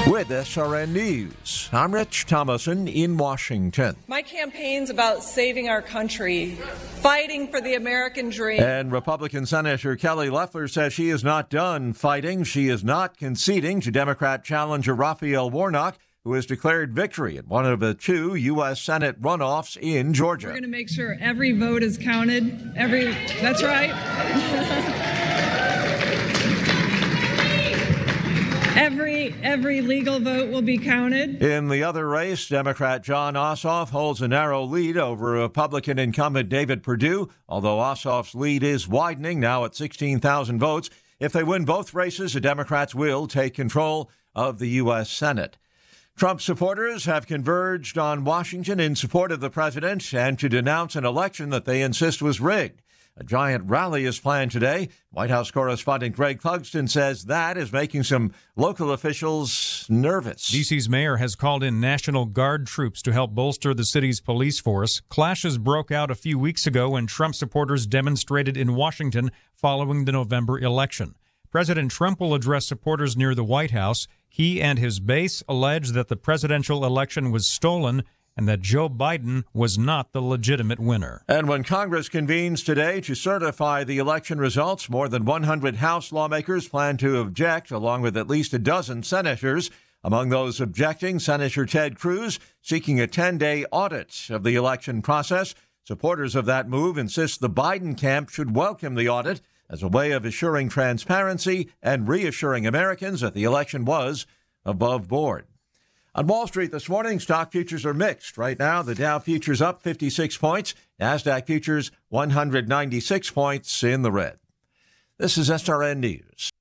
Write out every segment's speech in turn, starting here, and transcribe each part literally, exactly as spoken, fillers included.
With S R N News, I'm Rich Thomason in Washington. My campaign's about saving our country, fighting for the American dream. And Republican Senator Kelly Loeffler says she is not done fighting. She is not conceding to Democrat challenger Raphael Warnock, who has declared victory in one of the two U S. Senate runoffs in Georgia. We're going to make sure every vote is counted. Every, that's right. Every every legal vote will be counted. In the other race, Democrat Jon Ossoff holds a narrow lead over Republican incumbent David Perdue, although Ossoff's lead is widening now at sixteen thousand votes. If they win both races, the Democrats will take control of the U S. Senate. Trump supporters have converged on Washington in support of the president and to denounce an election that they insist was rigged. A giant rally is planned today. White House correspondent Greg Clugston says that is making some local officials nervous. D C's mayor has called in National Guard troops to help bolster the city's police force. Clashes broke out a few weeks ago when Trump supporters demonstrated in Washington following the November election. President Trump will address supporters near the White House. He and his base allege that the presidential election was stolen and that Joe Biden was not the legitimate winner. And when Congress convenes today to certify the election results, more than one hundred House lawmakers plan to object, along with at least a dozen senators. Among those objecting, Senator Ted Cruz, seeking a ten-day audit of the election process. Supporters of that move insist the Biden camp should welcome the audit as a way of assuring transparency and reassuring Americans that the election was above board. On Wall Street this morning, stock futures are mixed. Right now, the Dow futures up fifty-six points. NASDAQ futures one hundred ninety-six points in the red. This is S R N News.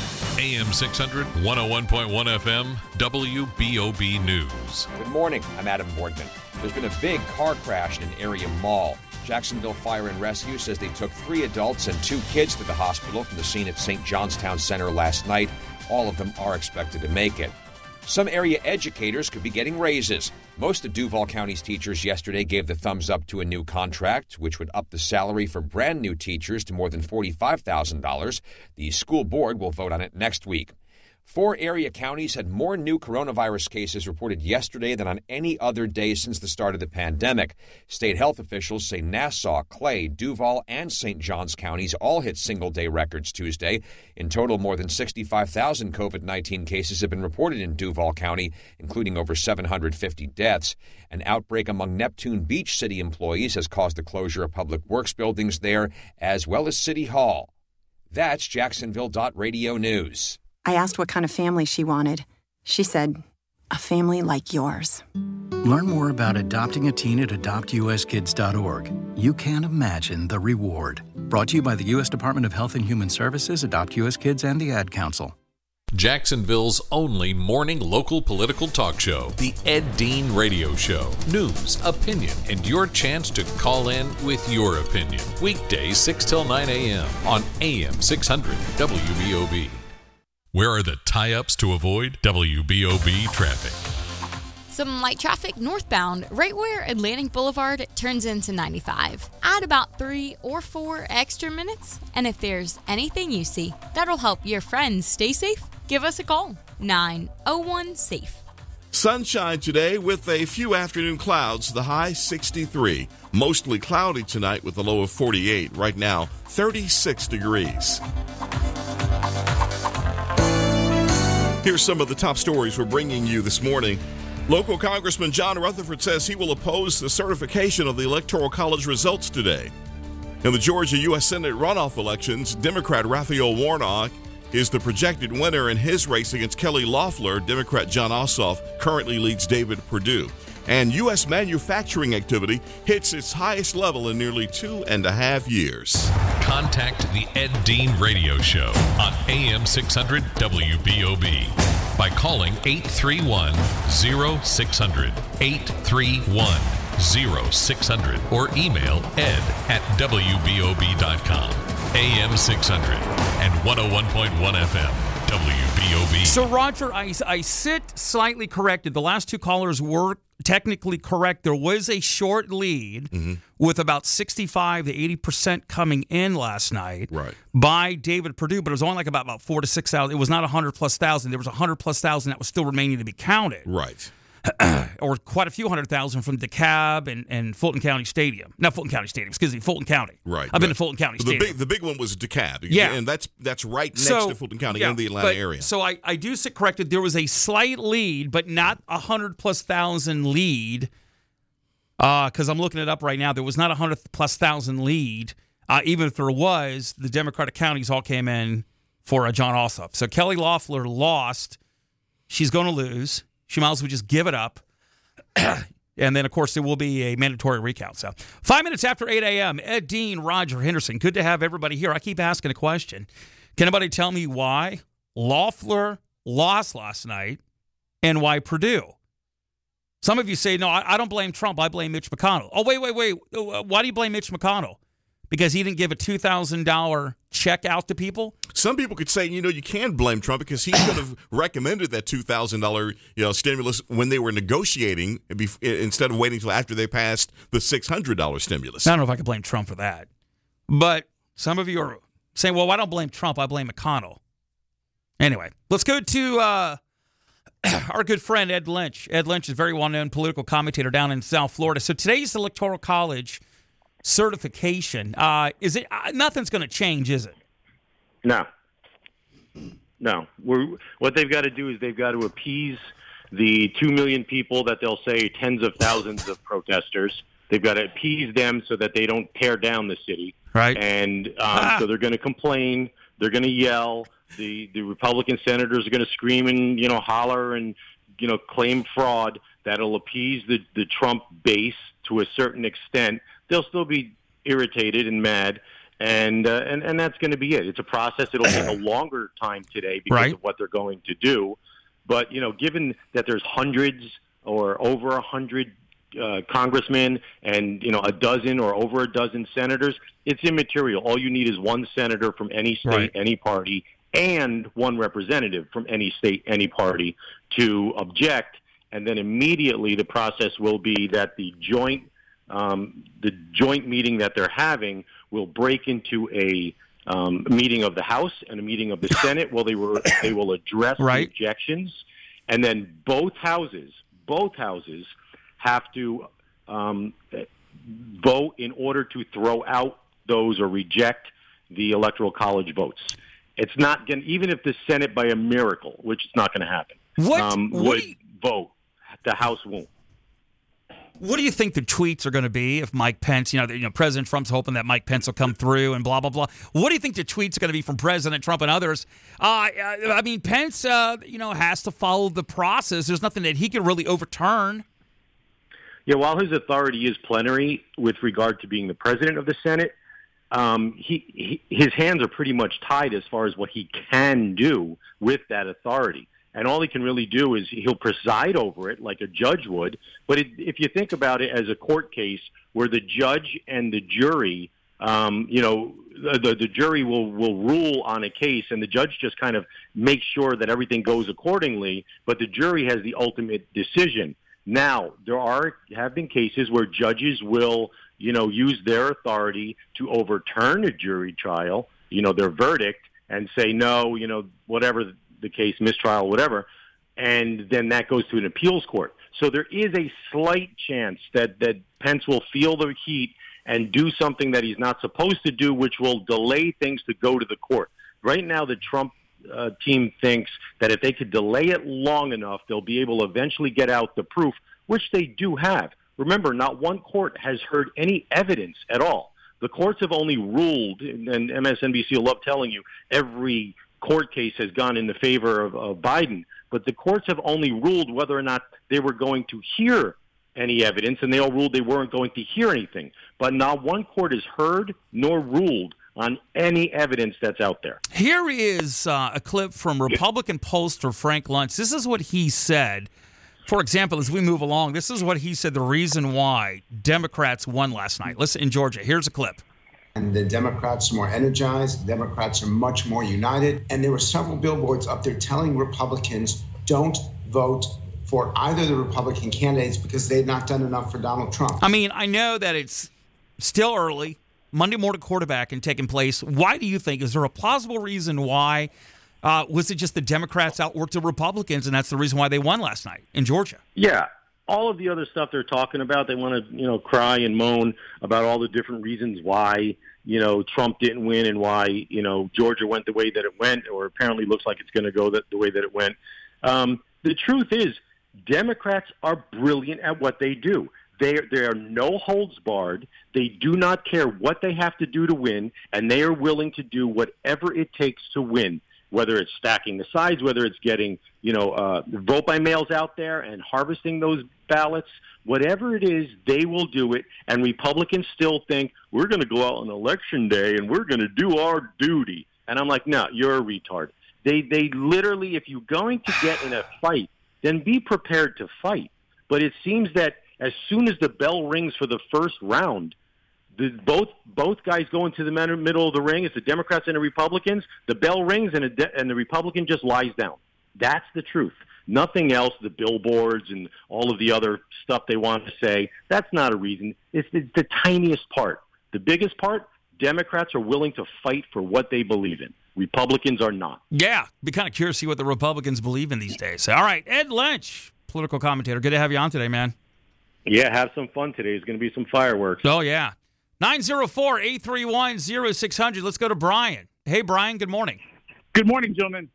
A M six hundred, one oh one point one F M, W B O B News. Good morning. I'm Adam Boardman. There's been a big car crash in an area mall. Jacksonville Fire and Rescue says they took three adults and two kids to the hospital from the scene at Saint John's Town Center last night. All of them are expected to make it. Some area educators could be getting raises. Most of Duval County's teachers yesterday gave the thumbs up to a new contract, which would up the salary for brand new teachers to more than forty-five thousand dollars. The school board will vote on it next week. Four area counties had more new coronavirus cases reported yesterday than on any other day since the start of the pandemic. State health officials say Nassau, Clay, Duval, and Saint Johns counties all hit single-day records Tuesday. In total, more than sixty-five thousand COVID nineteen cases have been reported in Duval County, including over seven hundred fifty deaths. An outbreak among Neptune Beach City employees has caused the closure of public works buildings there, as well as City Hall. That's Jacksonville Radio News. I asked what kind of family she wanted. She said, a family like yours. Learn more about adopting a teen at adopt u s kids dot org. You can't imagine the reward. Brought to you by the U S Department of Health and Human Services, Adopt U S Kids, and the Ad Council. Jacksonville's only morning local political talk show, the Ed Dean Radio Show. News, opinion, and your chance to call in with your opinion. Weekdays six till nine a.m. on A M six hundred W B O B. Where are the tie-ups to avoid W B O B traffic? Some light traffic northbound, right where Atlantic Boulevard turns into ninety-five. Add about three or four extra minutes, and if there's anything you see that'll help your friends stay safe, give us a call. nine oh one SAFE. Sunshine today with a few afternoon clouds, the high sixty-three. Mostly cloudy tonight with a low of forty-eight. Right now, thirty-six degrees. Here's some of the top stories we're bringing you this morning. Local Congressman John Rutherford says he will oppose the certification of the Electoral College results today. In the Georgia U S. Senate runoff elections, Democrat Raphael Warnock is the projected winner in his race against Kelly Loeffler. Democrat Jon Ossoff currently leads David Perdue. And U S manufacturing activity hits its highest level in nearly two and a half years. Contact the Ed Dean Radio Show on A M six hundred W B O B by calling eight three one, oh six hundred, eight three one, oh six hundred, or email ed at w b o b dot com. A M six hundred and one oh one point one F M W B O B. B O B. So, Roger, I, I sit slightly corrected. The last two callers were technically correct. There was a short lead Mm-hmm. with about sixty-five to eighty percent coming in last night Right. by David Perdue, but it was only like about, about four to six thousand. It was not one hundred plus thousand. There was one hundred plus thousand that was still remaining to be counted. Right. Or quite a few hundred thousand from DeKalb and, and Fulton County Stadium. Not Fulton County Stadium, excuse me, Fulton County. Right. I've been right. to Fulton County the Stadium. Big, the big one was DeKalb. Yeah. And that's that's right next So, to Fulton County yeah, in the Atlanta but- area. So I, I do sit corrected. There was a slight lead, but not a hundred plus thousand lead. Because I'm looking it up right now. There was not a hundred plus thousand lead. Uh, even if there was, the Democratic counties all came in for uh, John Ossoff. So Kelly Loeffler lost. She's going to lose. She might as well just give it up. And then, of course, there will be a mandatory recount. So five minutes after eight a.m., Ed Dean, Roger Henderson. Good to have everybody here. I keep asking a question. Can anybody tell me why Loeffler lost last night and why Perdue? Some of you say, no, I, I don't blame Trump. I blame Mitch McConnell. Oh, wait, wait, wait. Why do you blame Mitch McConnell? Because he didn't give a two thousand dollars check out to people? Some people could say, you know, you can blame Trump because he should have recommended that two thousand dollars you know, stimulus when they were negotiating instead of waiting until after they passed the six hundred dollars stimulus. I don't know if I could blame Trump for that. But some of you are saying, well, I don't blame Trump. I blame McConnell. Anyway, let's go to uh, our good friend Ed Lynch. Ed Lynch is a very well-known political commentator down in South Florida. So today's Electoral College certification. Uh, is it uh, nothing's going to change, is it? No. No. We're, what they've got to do is they've got to appease the two million people that they'll say tens of thousands of protesters. They've got to appease them so that they don't tear down the city. Right. And um, Ah. so they're going to complain. They're going to yell. The, the Republican senators are going to scream and, you know, holler and, you know, claim fraud. That'll appease the, the Trump base to a certain extent. They'll still be irritated and mad, and uh, and and that's going to be it. It's a process. It'll take a longer time today because Right. of what they're going to do. But you know, given that there's hundreds or over a hundred uh, congressmen and you know a dozen or over a dozen senators, it's immaterial. All you need is one senator from any state, Right. any party, and one representative from any state, any party to object, and then immediately the process will be that the joint. Um, the joint meeting that they're having will break into a um, meeting of the House and a meeting of the Senate. Well, they were they will address Right. the objections, and then both houses, both houses, have to um, vote in order to throw out those or reject the Electoral College votes. It's not going even if the Senate, by a miracle, which is not going to happen, What- um, what would do you- vote, the House won't. What do you think the tweets are going to be if Mike Pence, you know, the, you know, President Trump's hoping that Mike Pence will come through and blah, blah, blah. What do you think the tweets are going to be from President Trump and others? Uh, I mean, Pence, uh, you know, has to follow the process. There's nothing that he can really overturn. Yeah, while his authority is plenary with regard to being the president of the Senate, um, he, he his hands are pretty much tied as far as what he can do with that authority. And all he can really do is he'll preside over it like a judge would. But it, if you think about it as a court case where the judge and the jury, um, you know, the, the jury will, will rule on a case and the judge just kind of makes sure that everything goes accordingly, but the jury has the ultimate decision. Now, there are have been cases where judges will, you know, use their authority to overturn a jury trial, you know, their verdict, and say, no, you know, whatever the case, mistrial, whatever, and then that goes to an appeals court. So there is a slight chance that, that Pence will feel the heat and do something that he's not supposed to do, which will delay things to go to the court. Right now, the Trump uh, team thinks that if they could delay it long enough, they'll be able to eventually get out the proof, which they do have. Remember, not one court has heard any evidence at all. The courts have only ruled, and M S N B C will love telling you, every court case has gone in the favor of, of Biden, but the courts have only ruled whether or not they were going to hear any evidence, and they all ruled they weren't going to hear anything. But not one court has heard nor ruled on any evidence that's out there. Here is uh, a clip from Republican pollster Frank Luntz. This is what he said. For example, as we move along, this is what he said the reason why Democrats won last night. Listen, in Georgia, here's a clip. And the Democrats are more energized. The Democrats are much more united. And there were several billboards up there telling Republicans, don't vote for either of the Republican candidates because they've not done enough for Donald Trump. I mean, I know that it's still early. Monday morning quarterbacking taking place. Why do you think? Is there a plausible reason why? Uh, was it just the Democrats outworked the Republicans, and that's the reason why they won last night in Georgia? Yeah. All of the other stuff they're talking about, they want to, you know, cry and moan about all the different reasons why, you know, Trump didn't win and why, you know, Georgia went the way that it went, or apparently looks like it's going to go the, the way that it went. Um, the truth is, Democrats are brilliant at what they do. They they are no holds barred. They do not care what they have to do to win, and they are willing to do whatever it takes to win. Whether it's stacking the sides, whether it's getting, you know, uh, vote by mails out there and harvesting those ballots, whatever it is, they will do it. And Republicans still think we're going to go out on election day and we're going to do our duty. And I'm like, no, you're a retard. They they literally, if you're going to get in a fight, then be prepared to fight. But it seems that as soon as the bell rings for the first round, The, both both guys go into the middle of the ring. It's the Democrats and the Republicans. The bell rings, and, a de- and the Republican just lies down. That's the truth. Nothing else, the billboards and all of the other stuff they want to say, that's not a reason. It's the, the tiniest part. The biggest part, Democrats are willing to fight for what they believe in. Republicans are not. Yeah, be kind of curious to see what the Republicans believe in these days. All right, Ed Lynch, political commentator. Good to have you on today, man. Yeah, have some fun today. There's going to be some fireworks. Oh, yeah. nine oh four, eight three one, oh six hundred. Let's go to Brian. Hey, Brian, good morning. Good morning, gentlemen.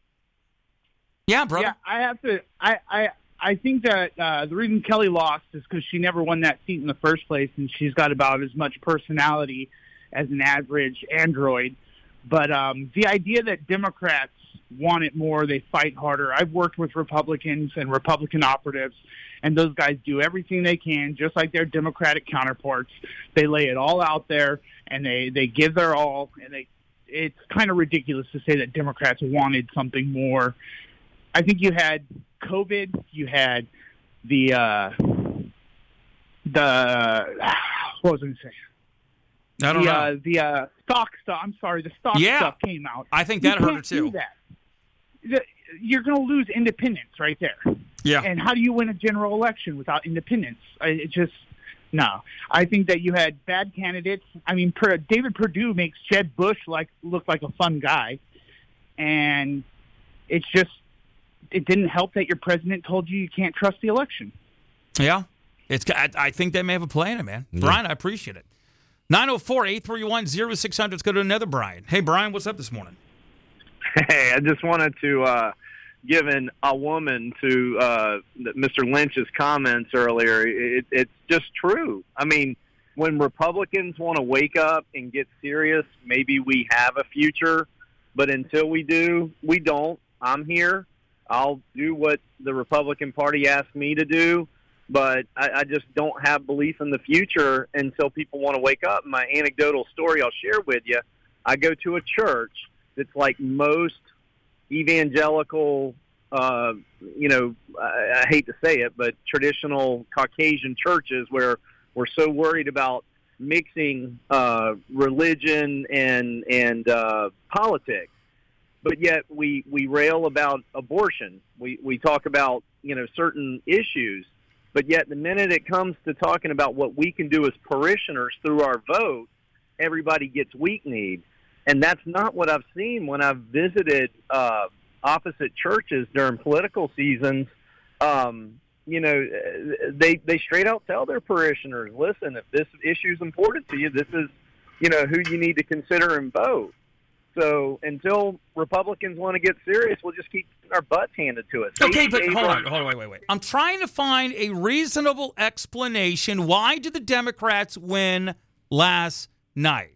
Yeah, brother. Yeah, I have to. I I, I think that uh, the reason Kelly lost is because she never won that seat in the first place, and she's got about as much personality as an average android. But um, the idea that Democrats want it more, they fight harder. I've worked with Republicans and Republican operatives, and those guys do everything they can, just like their Democratic counterparts. They lay it all out there, and they, they give their all. And they it's kind of ridiculous to say that Democrats wanted something more. I think you had COVID, you had the uh, the what was I going to say? I don't the, know. Uh, the uh, stock stuff. I'm sorry, the stock yeah. stuff came out. I think that you hurt can't her too. Do that. The, you're going to lose independence right there. Yeah. And how do you win a general election without independence? I, it just no. I think that you had bad candidates. I mean, per, David Perdue makes Jeb Bush like look like a fun guy, and it's just it didn't help that your president told you you can't trust the election. Yeah, it's. I, I think they may have a play in it, man. Yeah. Brian, I appreciate it. nine oh four, eight three one, oh six hundred. Let's go to another Brian. Hey, Brian, what's up this morning? Hey, I just wanted to uh, give an, a woman to uh, Mister Lynch's comments earlier. It, it's just true. I mean, when Republicans want to wake up and get serious, maybe we have a future. But until we do, we don't. I'm here. I'll do what the Republican Party asked me to do. But I, I just don't have belief in the future until people want to wake up. My anecdotal story I'll share with you, I go to a church that's like most evangelical, uh, you know, I, I hate to say it, but traditional Caucasian churches where we're so worried about mixing uh, religion and and uh, politics. But yet we, we rail about abortion. We, we talk about, you know, certain issues. But yet the minute it comes to talking about what we can do as parishioners through our vote, everybody gets weak-kneed. And that's not what I've seen when I've visited uh, opposite churches during political seasons. Um, you know, they they straight out tell their parishioners, listen, if this issue is important to you, this is, you know, who you need to consider and vote. So until Republicans want to get serious, we'll just keep our butts handed to us. Okay, but hold on, hold on, wait, wait, wait. I'm trying to find a reasonable explanation. Why did the Democrats win last night?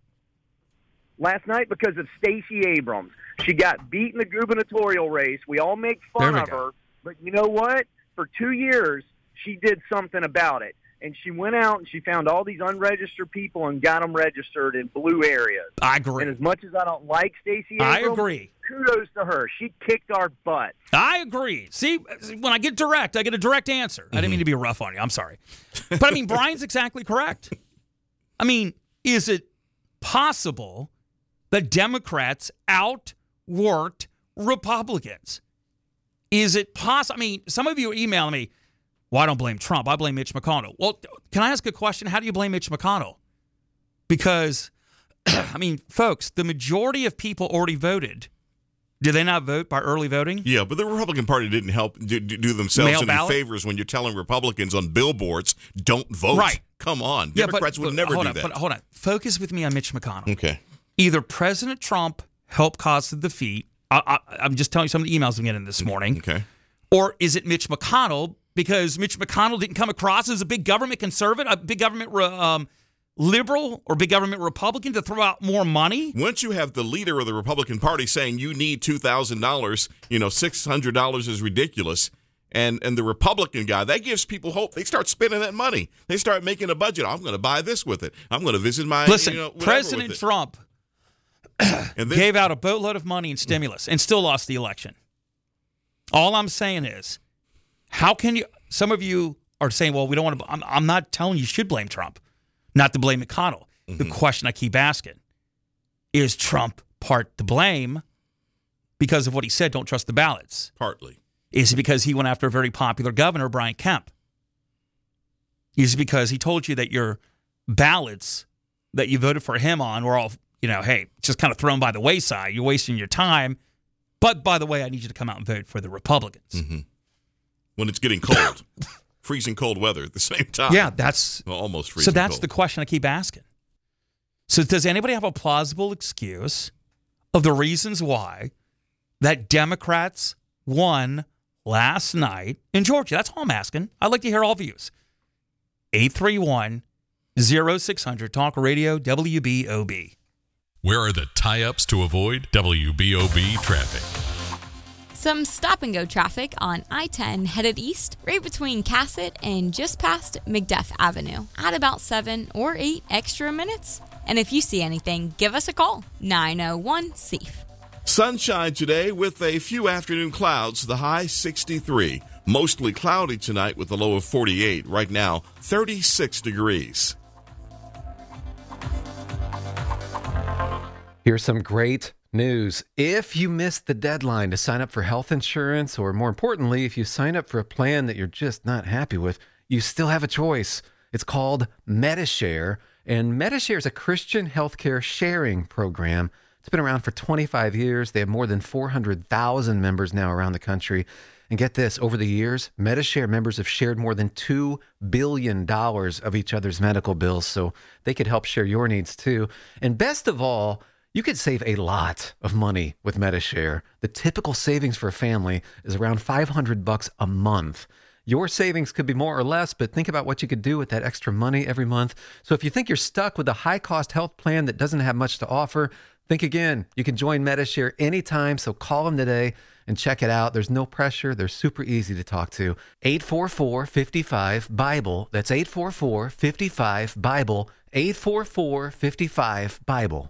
Last night because of Stacey Abrams. She got beat in the gubernatorial race. We all make fun of her. But you know what? For two years, she did something about it. And she went out and she found all these unregistered people and got them registered in blue areas. I agree. And as much as I don't like Stacey Abrams, I agree. Kudos to her. She kicked our butt. I agree. See, when I get direct, I get a direct answer. Mm-hmm. I didn't mean to be rough on you. I'm sorry. But, I mean, Brian's exactly correct. I mean, is it possible that Democrats outworked Republicans? Is it possible? I mean, some of you are emailing me, well, I don't blame Trump. I blame Mitch McConnell. Well, can I ask a question? How do you blame Mitch McConnell? Because, I mean, folks, the majority of people already voted. Did they not vote by early voting? Yeah, but the Republican Party didn't help do, do themselves Mail any ballot? favors when you're telling Republicans on billboards, don't vote. Right. Come on. Yeah, Democrats but, would but, never hold do on, that. But hold on. Focus with me on Mitch McConnell. Okay. Either President Trump helped cause the defeat. I, I, I'm just telling you some of the emails I'm getting this morning. Okay. Or is it Mitch McConnell because Mitch McConnell didn't come across as a big government conservative, a big government um, liberal or big government Republican to throw out more money? Once you have the leader of the Republican Party saying you need two thousand dollars, you know, six hundred dollars is ridiculous, and and the Republican guy, that gives people hope. They start spending that money. They start making a budget. I'm going to buy this with it. I'm going to visit my, Listen, you know, whatever President with it. Trump and then, gave out a boatload of money in stimulus and still lost the election. All I'm saying is, how can you, some of you are saying, well, we don't want to, I'm, I'm not telling you you should blame Trump, not to blame McConnell. Mm-hmm. The question I keep asking, is Trump part to blame because of what he said, don't trust the ballots? Partly. Is it because he went after a very popular governor, Brian Kemp? Is it because he told you that your ballots that you voted for him on were all, you know, hey, just kind of thrown by the wayside. You're wasting your time. But by the way, I need you to come out and vote for the Republicans. Mm-hmm. When it's getting cold, freezing cold weather at the same time. Yeah, that's well, almost freezing So that's cold. the question I keep asking. So does anybody have a plausible excuse of the reasons why that Democrats won last night in Georgia? That's all I'm asking. I'd like to hear all views. eight three one, oh six hundred, Talk Radio, W B O B. Where are the tie-ups to avoid W B O B traffic? Some stop-and-go traffic on I ten headed east, right between Cassett and just past McDuff Avenue. Add about seven or eight extra minutes. And if you see anything, give us a call, nine oh one, S E A F. Sunshine today with a few afternoon clouds, the high sixty-three. Mostly cloudy tonight with a low of forty-eight. Right now, thirty-six degrees. Here's some great news. If you missed the deadline to sign up for health insurance, or more importantly, if you sign up for a plan that you're just not happy with, you still have a choice. It's called Medi-Share, and Medi-Share is a Christian healthcare sharing program. It's been around for twenty-five years. They have more than four hundred thousand members now around the country. And get this, over the years, Medi-Share members have shared more than two billion dollars of each other's medical bills, so they could help share your needs too. And best of all, you could save a lot of money with Medi-Share. The typical savings for a family is around five hundred bucks a month. Your savings could be more or less, but think about what you could do with that extra money every month. So if you think you're stuck with a high-cost health plan that doesn't have much to offer, think again. You can join Medi-Share anytime, so call them today and check it out. There's no pressure. They're super easy to talk to. eight four four, five five, BIBLE. That's eight four four, five five, BIBLE. eight four four, five five, BIBLE.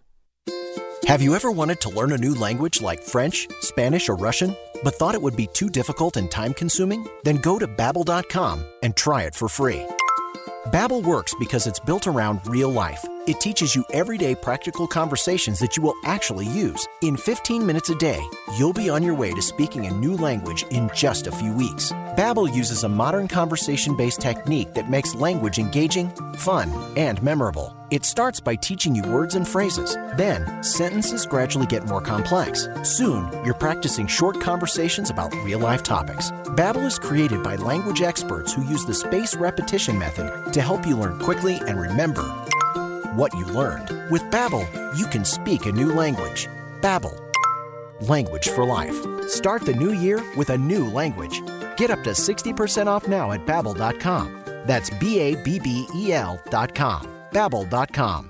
Have you ever wanted to learn a new language like French, Spanish, or Russian, but thought it would be too difficult and time-consuming? Then go to Babbel dot com and try it for free. Babbel works because it's built around real life. It teaches you everyday practical conversations that you will actually use. In fifteen minutes a day, you'll be on your way to speaking a new language in just a few weeks. Babbel uses a modern conversation-based technique that makes language engaging, fun, and memorable. It starts by teaching you words and phrases. Then, sentences gradually get more complex. Soon, you're practicing short conversations about real-life topics. Babbel is created by language experts who use the spaced repetition method to help you learn quickly and remember what you learned. With Babbel, you can speak a new language. Babbel, language for life. Start the new year with a new language. Get up to sixty percent off now at Babbel dot com. That's B A B B E L dot com. Babbel dot com.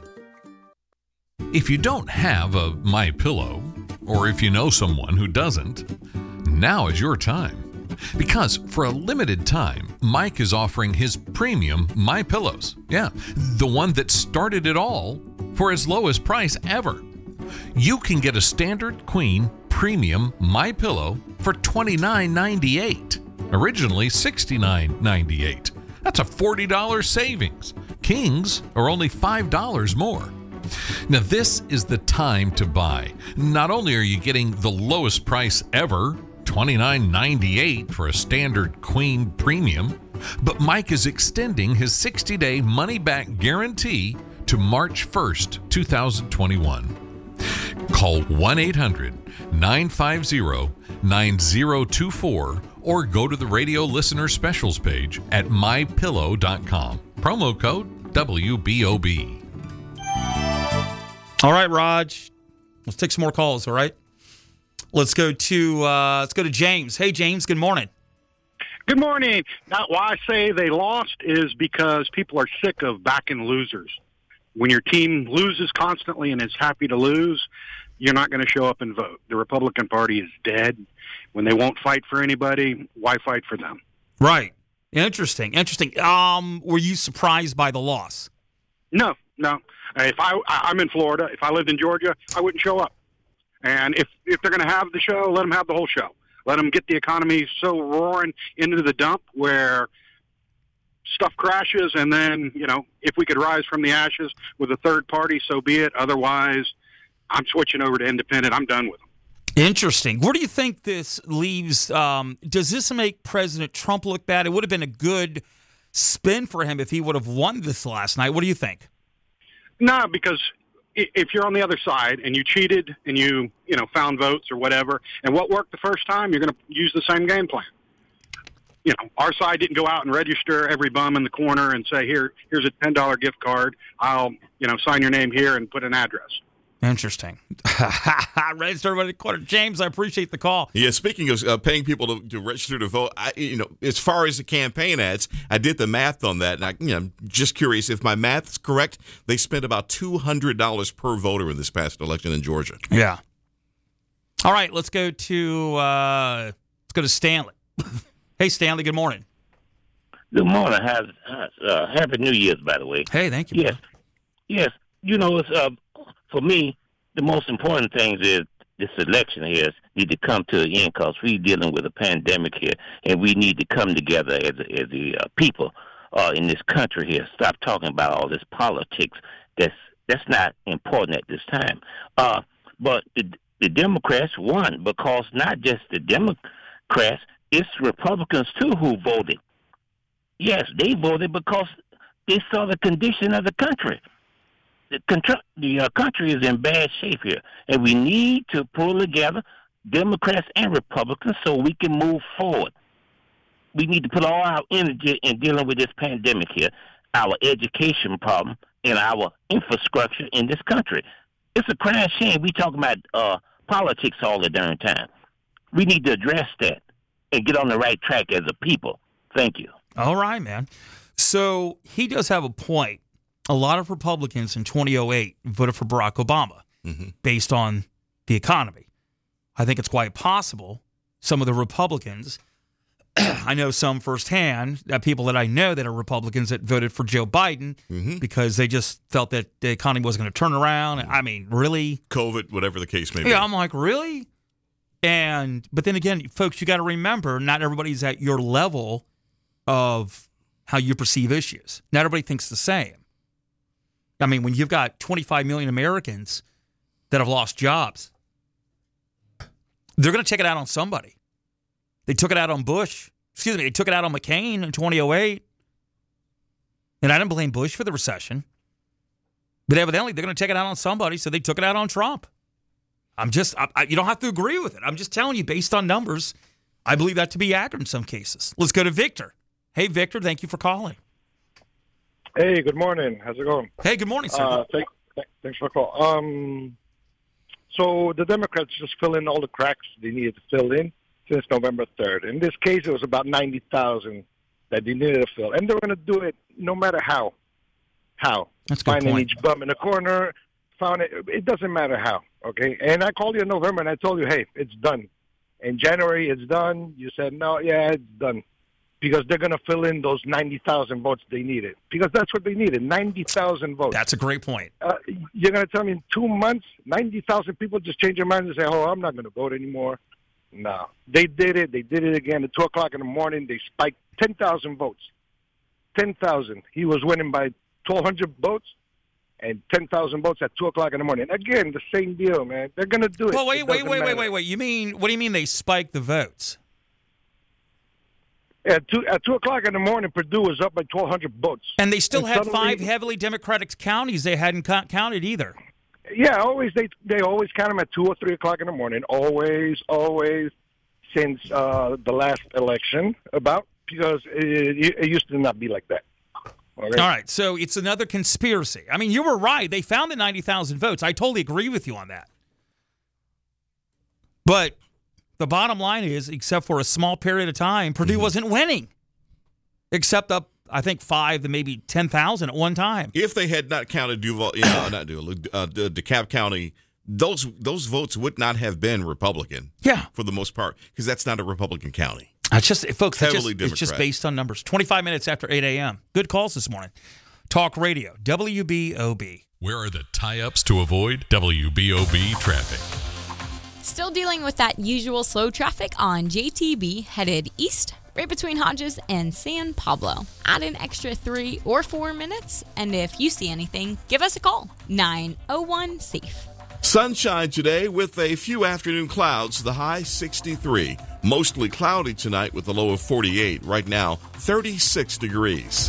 If you don't have a MyPillow, or if you know someone who doesn't, now is your time. Because for a limited time, Mike is offering his premium MyPillows. Yeah, the one that started it all for his lowest price ever. You can get a standard queen premium MyPillow for twenty-nine ninety-eight. Originally sixty-nine ninety-eight. That's a forty dollars savings. Kings are only five dollars more. Now, this is the time to buy. Not only are you getting the lowest price ever, twenty-nine ninety-eight for a standard Queen Premium, but Mike is extending his sixty-day money-back guarantee to March first, twenty twenty-one. Call one eight hundred nine five zero nine zero two four or go to the radio listener specials page at my pillow dot com. Promo code W B O B. All right, Raj. Let's take some more calls, all right? Let's go to uh, let's go to James. Hey, James, good morning. Good morning. Now, why I say they lost is because people are sick of backing losers. When your team loses constantly and is happy to lose, you're not going to show up and vote. The Republican Party is dead. When they won't fight for anybody, why fight for them? Right. Interesting. Interesting. Um, were you surprised by the loss? No, no. If I, I'm in Florida. If I lived in Georgia, I wouldn't show up. And if, if they're going to have the show, let them have the whole show. Let them get the economy so roaring into the dump where stuff crashes, and then, you know, if we could rise from the ashes with a third party, so be it. Otherwise, I'm switching over to independent. I'm done with them. Interesting. Where do you think this leaves? Um, does this make President Trump look bad? It would have been a good spin for him if he would have won this last night. What do you think? No, because if you're on the other side and you cheated and you, you know, found votes or whatever, and what worked the first time, you're going to use the same game plan. You know, our side didn't go out and register every bum in the corner and say, here, here's a ten dollar gift card. I'll, you know, sign your name here and put an address. Interesting. Register everybody in the corner. James, I appreciate the call. Yeah, speaking of uh, paying people to, to register to vote, I, you know, as far as the campaign ads, I did the math on that, and I, you know, I'm just curious if my math is correct. They spent about two hundred dollars per voter in this past election in Georgia. Yeah. All right, let's go to uh, let's go to Stanley. Hey, Stanley. Good morning. Good morning. Have, uh, Happy New Year's, by the way. Hey, thank you. Yes, yes. You know, it's uh, for me, the most important thing is this election here need to come to an end because we're dealing with a pandemic here, and we need to come together as a, as the uh, people uh, in this country here. Stop talking about all this politics. That's that's not important at this time. Uh, but the, the Democrats won because not just the Democrats, it's Republicans too who voted. Yes, they voted because they saw the condition of the country. The, country, the uh, country is in bad shape here, and we need to pull together Democrats and Republicans so we can move forward. We need to put all our energy in dealing with this pandemic here, our education problem, and our infrastructure in this country. It's a crying shame we talk about uh, politics all the darn time. We need to address that and get on the right track as a people. Thank you. All right, man. So he does have a point. A lot of Republicans in twenty oh eight voted for Barack Obama mm-hmm. based on the economy. I think it's quite possible some of the Republicans, I know some firsthand, that people that I know that are Republicans that voted for Joe Biden mm-hmm. because they just felt that the economy wasn't going to turn around. I mean, really? COVID, whatever the case may be. Yeah, I'm like, really? And but then again, folks, you got to remember, not everybody's at your level of how you perceive issues. Not everybody thinks the same. I mean, when you've got twenty-five million Americans that have lost jobs, they're going to take it out on somebody. They took it out on Bush. Excuse me, they took it out on McCain in twenty oh eight. And I didn't blame Bush for the recession. But evidently, they're going to take it out on somebody, so they took it out on Trump. I'm just, I, I, you don't have to agree with it. I'm just telling you, based on numbers, I believe that to be accurate in some cases. Let's go to Victor. Hey, Victor, thank you for calling. Hey, good morning. How's it going? Hey, good morning, sir. Uh, thank, th- thanks for the call. Um, so the Democrats just fill in all the cracks they needed to fill in since November third. In this case, it was about ninety thousand that they needed to fill. And they were going to do it no matter how. How? That's a good Finding point. each bum in the corner. Found it. It doesn't matter how, okay? And I called you in November, and I told you, hey, it's done. In January, it's done. You said, no, yeah, it's done. Because they're going to fill in those ninety thousand votes they needed. Because that's what they needed, ninety thousand votes. That's a great point. Uh, you're going to tell me in two months, ninety thousand people just change their minds and say, oh, I'm not going to vote anymore. No. They did it. They did it again. At two o'clock in the morning, they spiked ten thousand votes. ten thousand. He was winning by twelve hundred votes. and ten thousand votes at two o'clock in the morning. Again, the same deal, man. They're going to do it. Well, wait, It wait, doesn't wait, wait, matter. wait, wait. You mean, what do you mean they spiked the votes? At two, at two o'clock in the morning, Purdue was up by twelve hundred votes. And they still And had suddenly- five heavily Democratic counties they hadn't co- counted either. Yeah, always they they always count them at two or three o'clock in the morning. Always, always since uh, the last election, about because it, it used to not be like that. Okay? All right, so it's another conspiracy. I mean, you were right. They found the ninety thousand votes. I totally agree with you on that. But the bottom line is, except for a small period of time, Purdue Mm-hmm. wasn't winning, except up, I think, five to maybe ten thousand at one time. If they had not counted Duval, you know, not Duval, uh, De- DeKalb County, those those votes would not have been Republican. Yeah, for the most part, because that's not a Republican county. It's just, folks, it's Heavily just, it's just Democrat. based on numbers. twenty-five minutes after eight a.m. Good calls this morning. Talk Radio, W B O B. Where are the tie-ups to avoid W B O B traffic? Still dealing with that usual slow traffic on J T B headed east, right between Hodges and San Pablo. Add an extra three or four minutes, and if you see anything, give us a call. nine oh one SAFE. Sunshine today with a few afternoon clouds, the high sixty-three. Mostly cloudy tonight with a low of forty-eight. Right now, thirty-six degrees.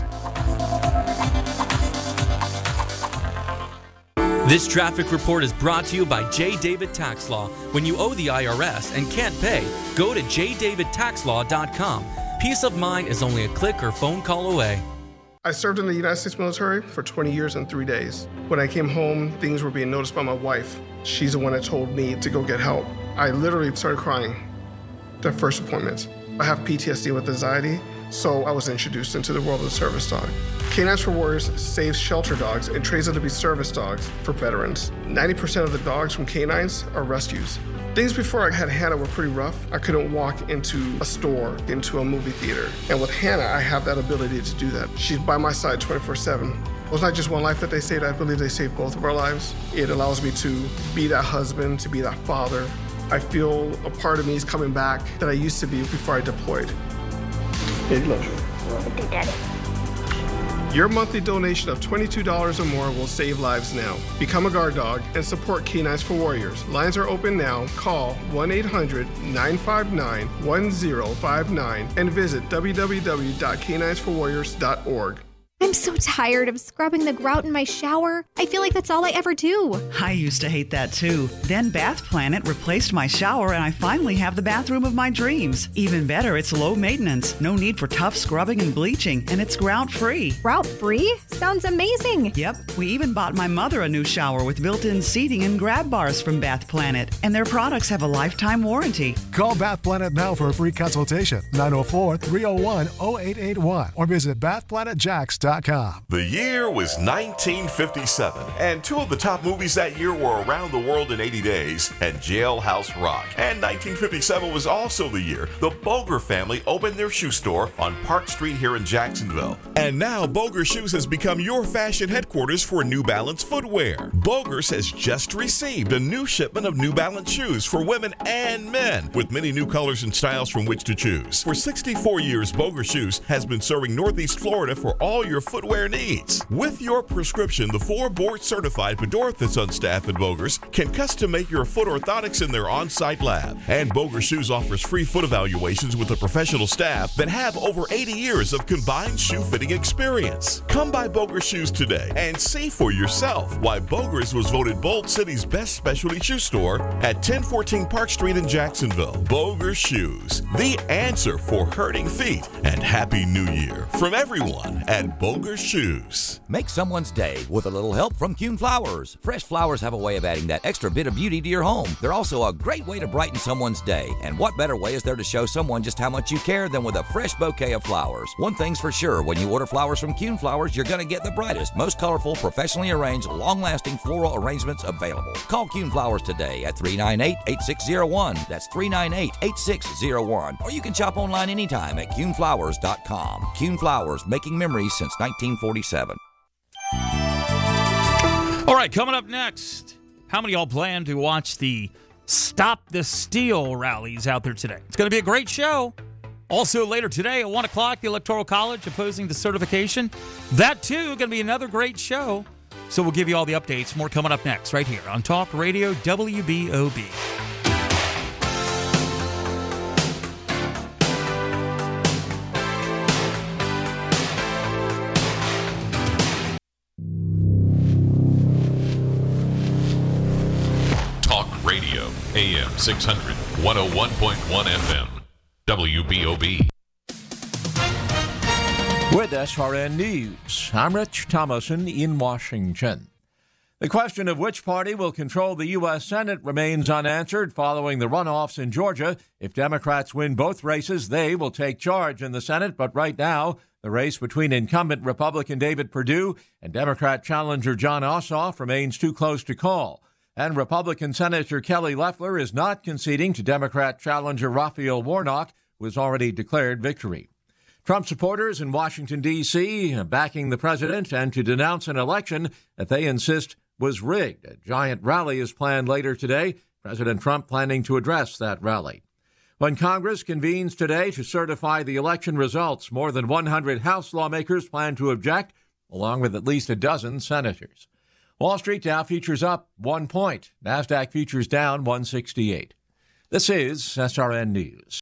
This traffic report is brought to you by J. David Tax Law. When you owe the I R S and can't pay, go to j david tax law dot com. Peace of mind is only a click or phone call away. I served in the United States military for twenty years and three days. When I came home, things were being noticed by my wife. She's the one that told me to go get help. I literally started crying the first appointment. I have P T S D with anxiety, so I was introduced into the world of the service dog. Canines for Warriors saves shelter dogs and trains them to be service dogs for veterans. ninety percent of the dogs from canines are rescues. Things before I had Hannah were pretty rough. I couldn't walk into a store, into a movie theater. And with Hannah, I have that ability to do that. She's by my side twenty-four seven. It was not just one life that they saved, I believe they saved both of our lives. It allows me to be that husband, to be that father. I feel a part of me is coming back that I used to be before I deployed. Hey, look. Daddy. Your monthly donation of twenty-two dollars or more will save lives now. Become a guard dog and support Canines for Warriors. Lines are open now. Call one eight hundred nine five nine one zero five nine and visit w w w dot canines for warriors dot org. I'm so tired of scrubbing the grout in my shower. I feel like that's all I ever do. I used to hate that too. Then Bath Planet replaced my shower and I finally have the bathroom of my dreams. Even better, it's low maintenance. No need for tough scrubbing and bleaching, and it's grout-free. Grout-free? Sounds amazing. Yep. We even bought my mother a new shower with built-in seating and grab bars from Bath Planet, and their products have a lifetime warranty. Call Bath Planet now for a free consultation. nine oh four, three oh one, oh eight eight one or visit bath planet jacks dot com. The year was nineteen fifty-seven, and two of the top movies that year were Around the World in eighty days and Jailhouse Rock. And nineteen fifty-seven was also the year the Boger family opened their shoe store on Park Street here in Jacksonville. And now Boger Shoes has become your fashion headquarters for New Balance footwear. Boger's has just received a new shipment of New Balance shoes for women and men, with many new colors and styles from which to choose. For sixty-four years, Boger Shoes has been serving Northeast Florida for all your footwear needs. With your prescription, the four board-certified Podorthus staff at Boger's can custom make your foot orthotics in their on-site lab. And Boger Shoes offers free foot evaluations with a professional staff that have over eighty years of combined shoe fitting experience. Come by Boger Shoes today and see for yourself why Boger's was voted Bold City's best specialty shoe store at ten fourteen Park Street in Jacksonville. Boger Shoes, the answer for hurting feet. And Happy New Year from everyone at Boger Shoes. Make someone's day with a little help from Kuhn Flowers. Fresh flowers have a way of adding that extra bit of beauty to your home. They're also a great way to brighten someone's day. And what better way is there to show someone just how much you care than with a fresh bouquet of flowers? One thing's for sure, when you order flowers from Kuhn Flowers, you're going to get the brightest, most colorful, professionally arranged, long-lasting floral arrangements available. Call Kuhn Flowers today at three nine eight, eight six zero one. That's three nine eight, eight six zero one. Or you can shop online anytime at kuhn flowers dot com. Kuhn Flowers, making memories since nineteen forty-seven. All right, coming up next, how many of y'all plan to watch the Stop the Steal rallies out there today? It's going to be a great show. Also later today at one o'clock, the Electoral College opposing the certification. That, too, going to be another great show. So we'll give you all the updates. More coming up next right here on Talk Radio W B O B. Radio, A M six hundred, one oh one point one F M, W B O B. With S R N News, I'm Rich Thomason in Washington. The question of which party will control the U S Senate remains unanswered following the runoffs in Georgia. If Democrats win both races, they will take charge in the Senate. But right now, the race between incumbent Republican David Perdue and Democrat challenger Jon Ossoff remains too close to call. And Republican Senator Kelly Loeffler is not conceding to Democrat challenger Raphael Warnock, who has already declared victory. Trump supporters in Washington, D C, backing the president and to denounce an election that they insist was rigged. A giant rally is planned later today, President Trump planning to address that rally. When Congress convenes today to certify the election results, more than one hundred House lawmakers plan to object, along with at least a dozen senators. Wall Street Dow futures up one point. NASDAQ futures down one sixty-eight. This is S R N News.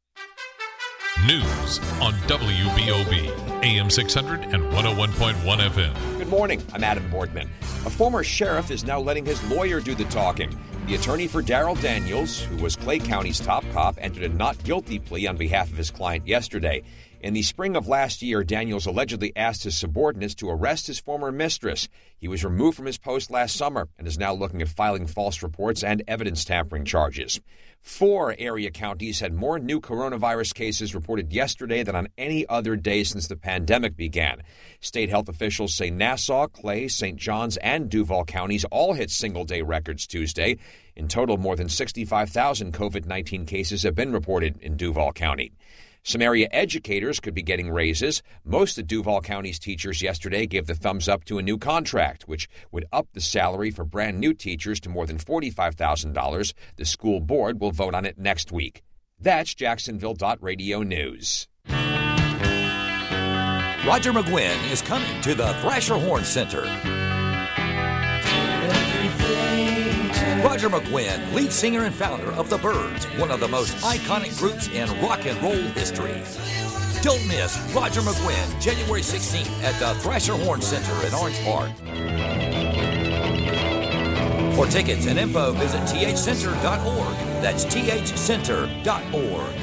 News on W B O B, A M six hundred and one oh one point one F M. Good morning. I'm Adam Boardman. A former sheriff is now letting his lawyer do the talking. The attorney for Darrell Daniels, who was Clay County's top cop, entered a not guilty plea on behalf of his client yesterday. In the spring of last year, Daniels allegedly asked his subordinates to arrest his former mistress. He was removed from his post last summer and is now looking at filing false reports and evidence tampering charges. Four area counties had more new coronavirus cases reported yesterday than on any other day since the pandemic began. State health officials say Nassau, Clay, Saint Johns, and Duval counties all hit single-day records Tuesday. In total, more than sixty-five thousand COVID nineteen cases have been reported in Duval County. Some area educators could be getting raises. Most of Duval County's teachers yesterday gave the thumbs up to a new contract, which would up the salary for brand new teachers to more than forty-five thousand dollars. The school board will vote on it next week. That's Jacksonville Radio News. Roger McGuinn is coming to the Thrasher Horn Center. Roger McGuinn, lead singer and founder of The Byrds, one of the most iconic groups in rock and roll history. Don't miss Roger McGuinn, January sixteenth at the Thrasher Horn Center in Orange Park. For tickets and info, visit T H center dot org. That's T H center dot org.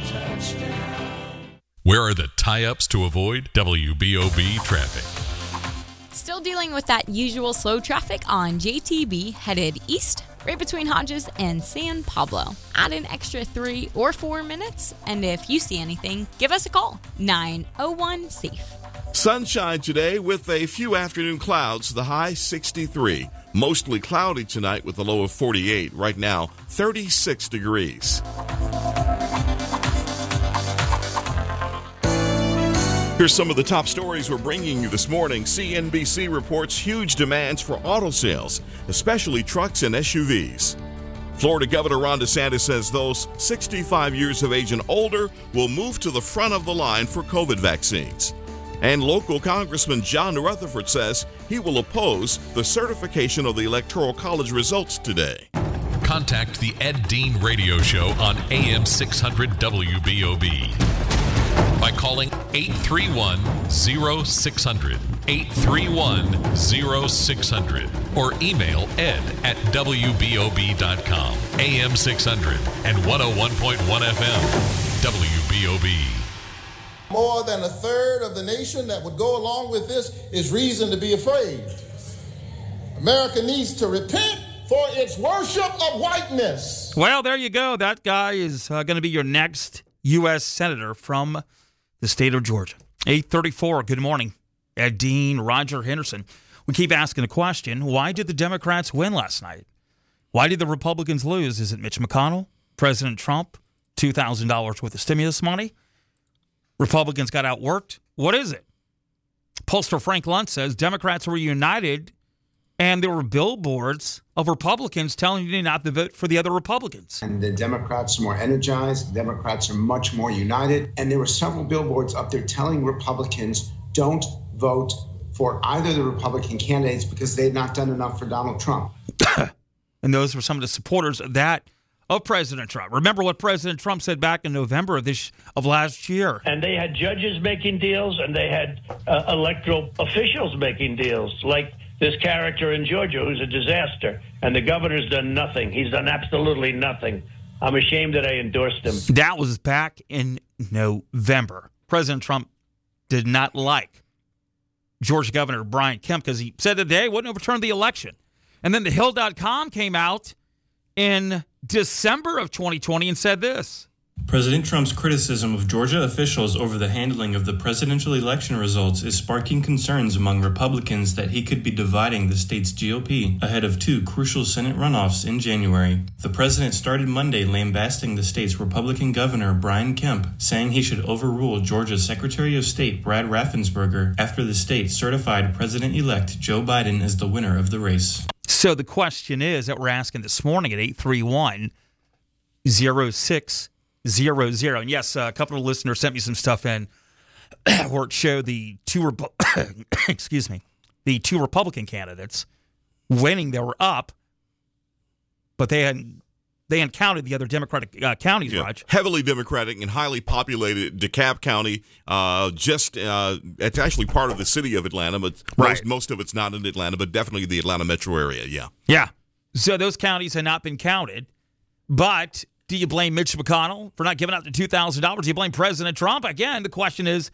Where are the tie-ups to avoid W B O B traffic? Still dealing with that usual slow traffic on J T B headed east, right between Hodges and San Pablo. Add an extra three or four minutes, and if you see anything, give us a call. nine oh one SAFE. Sunshine today with a few afternoon clouds, the high sixty-three. Mostly cloudy tonight with a low of forty-eight. Right now, thirty-six degrees. Here's some of the top stories we're bringing you this morning. C N B C reports huge demands for auto sales, especially trucks and S U Vs. Florida Governor Ron DeSantis says those sixty-five years of age and older will move to the front of the line for COVID vaccines. And local Congressman John Rutherford says he will oppose the certification of the Electoral College results today. Contact the Ed Dean Radio Show on A M six hundred W B O B by calling eight three one, oh six hundred, eight three one, oh six hundred, or email ed at w b o b dot com. A M six hundred and one oh one point one F M, W B O B. More than a third of the nation that would go along with this is reason to be afraid. America needs to repent for its worship of whiteness. Well, there you go. That guy is uh, going to be your next U S Senator from the state of Georgia. eight thirty-four, good morning. Ed Dean, Roger Henderson. We keep asking the question, why did the Democrats win last night? Why did the Republicans lose? Is it Mitch McConnell, President Trump, two thousand dollars worth of stimulus money? Republicans got outworked? What is it? Pollster Frank Luntz says Democrats were united and there were billboards of Republicans telling you not to vote for the other Republicans. And the Democrats are more energized. The Democrats are much more united. And there were several billboards up there telling Republicans, don't vote for either of the Republican candidates because they'd not done enough for Donald Trump. And those were some of the supporters of that, of President Trump. Remember what President Trump said back in November of this of last year. And they had judges making deals, and they had uh, electoral officials making deals, like this character in Georgia who's a disaster. And the governor's done nothing. He's done absolutely nothing. I'm ashamed that I endorsed him. That was back in November. President Trump did not like Georgia Governor Brian Kemp because he said that they wouldn't overturn the election. And then the Hill dot com came out in December of twenty twenty and said this. President Trump's criticism of Georgia officials over the handling of the presidential election results is sparking concerns among Republicans that he could be dividing the state's G O P ahead of two crucial Senate runoffs in January. The president started Monday lambasting the state's Republican governor, Brian Kemp, saying he should overrule Georgia's Secretary of State, Brad Raffensperger, after the state certified President-elect Joe Biden as the winner of the race. So the question is that we're asking this morning at eight three one, oh six Zero zero. And yes, uh, a couple of listeners sent me some stuff in where it showed the two, Repu- excuse me, the two Republican candidates winning. They were up, but they hadn't they hadn't counted the other Democratic uh, counties. Yeah. Raj. Heavily Democratic and highly populated DeKalb County. Uh, just uh, it's actually part of the city of Atlanta, but Right. most, most of it's not in Atlanta, but definitely the Atlanta metro area. Yeah. Yeah. So those counties had not been counted, but. Do you blame Mitch McConnell for not giving out the two thousand dollars? Do you blame President Trump? Again, the question is,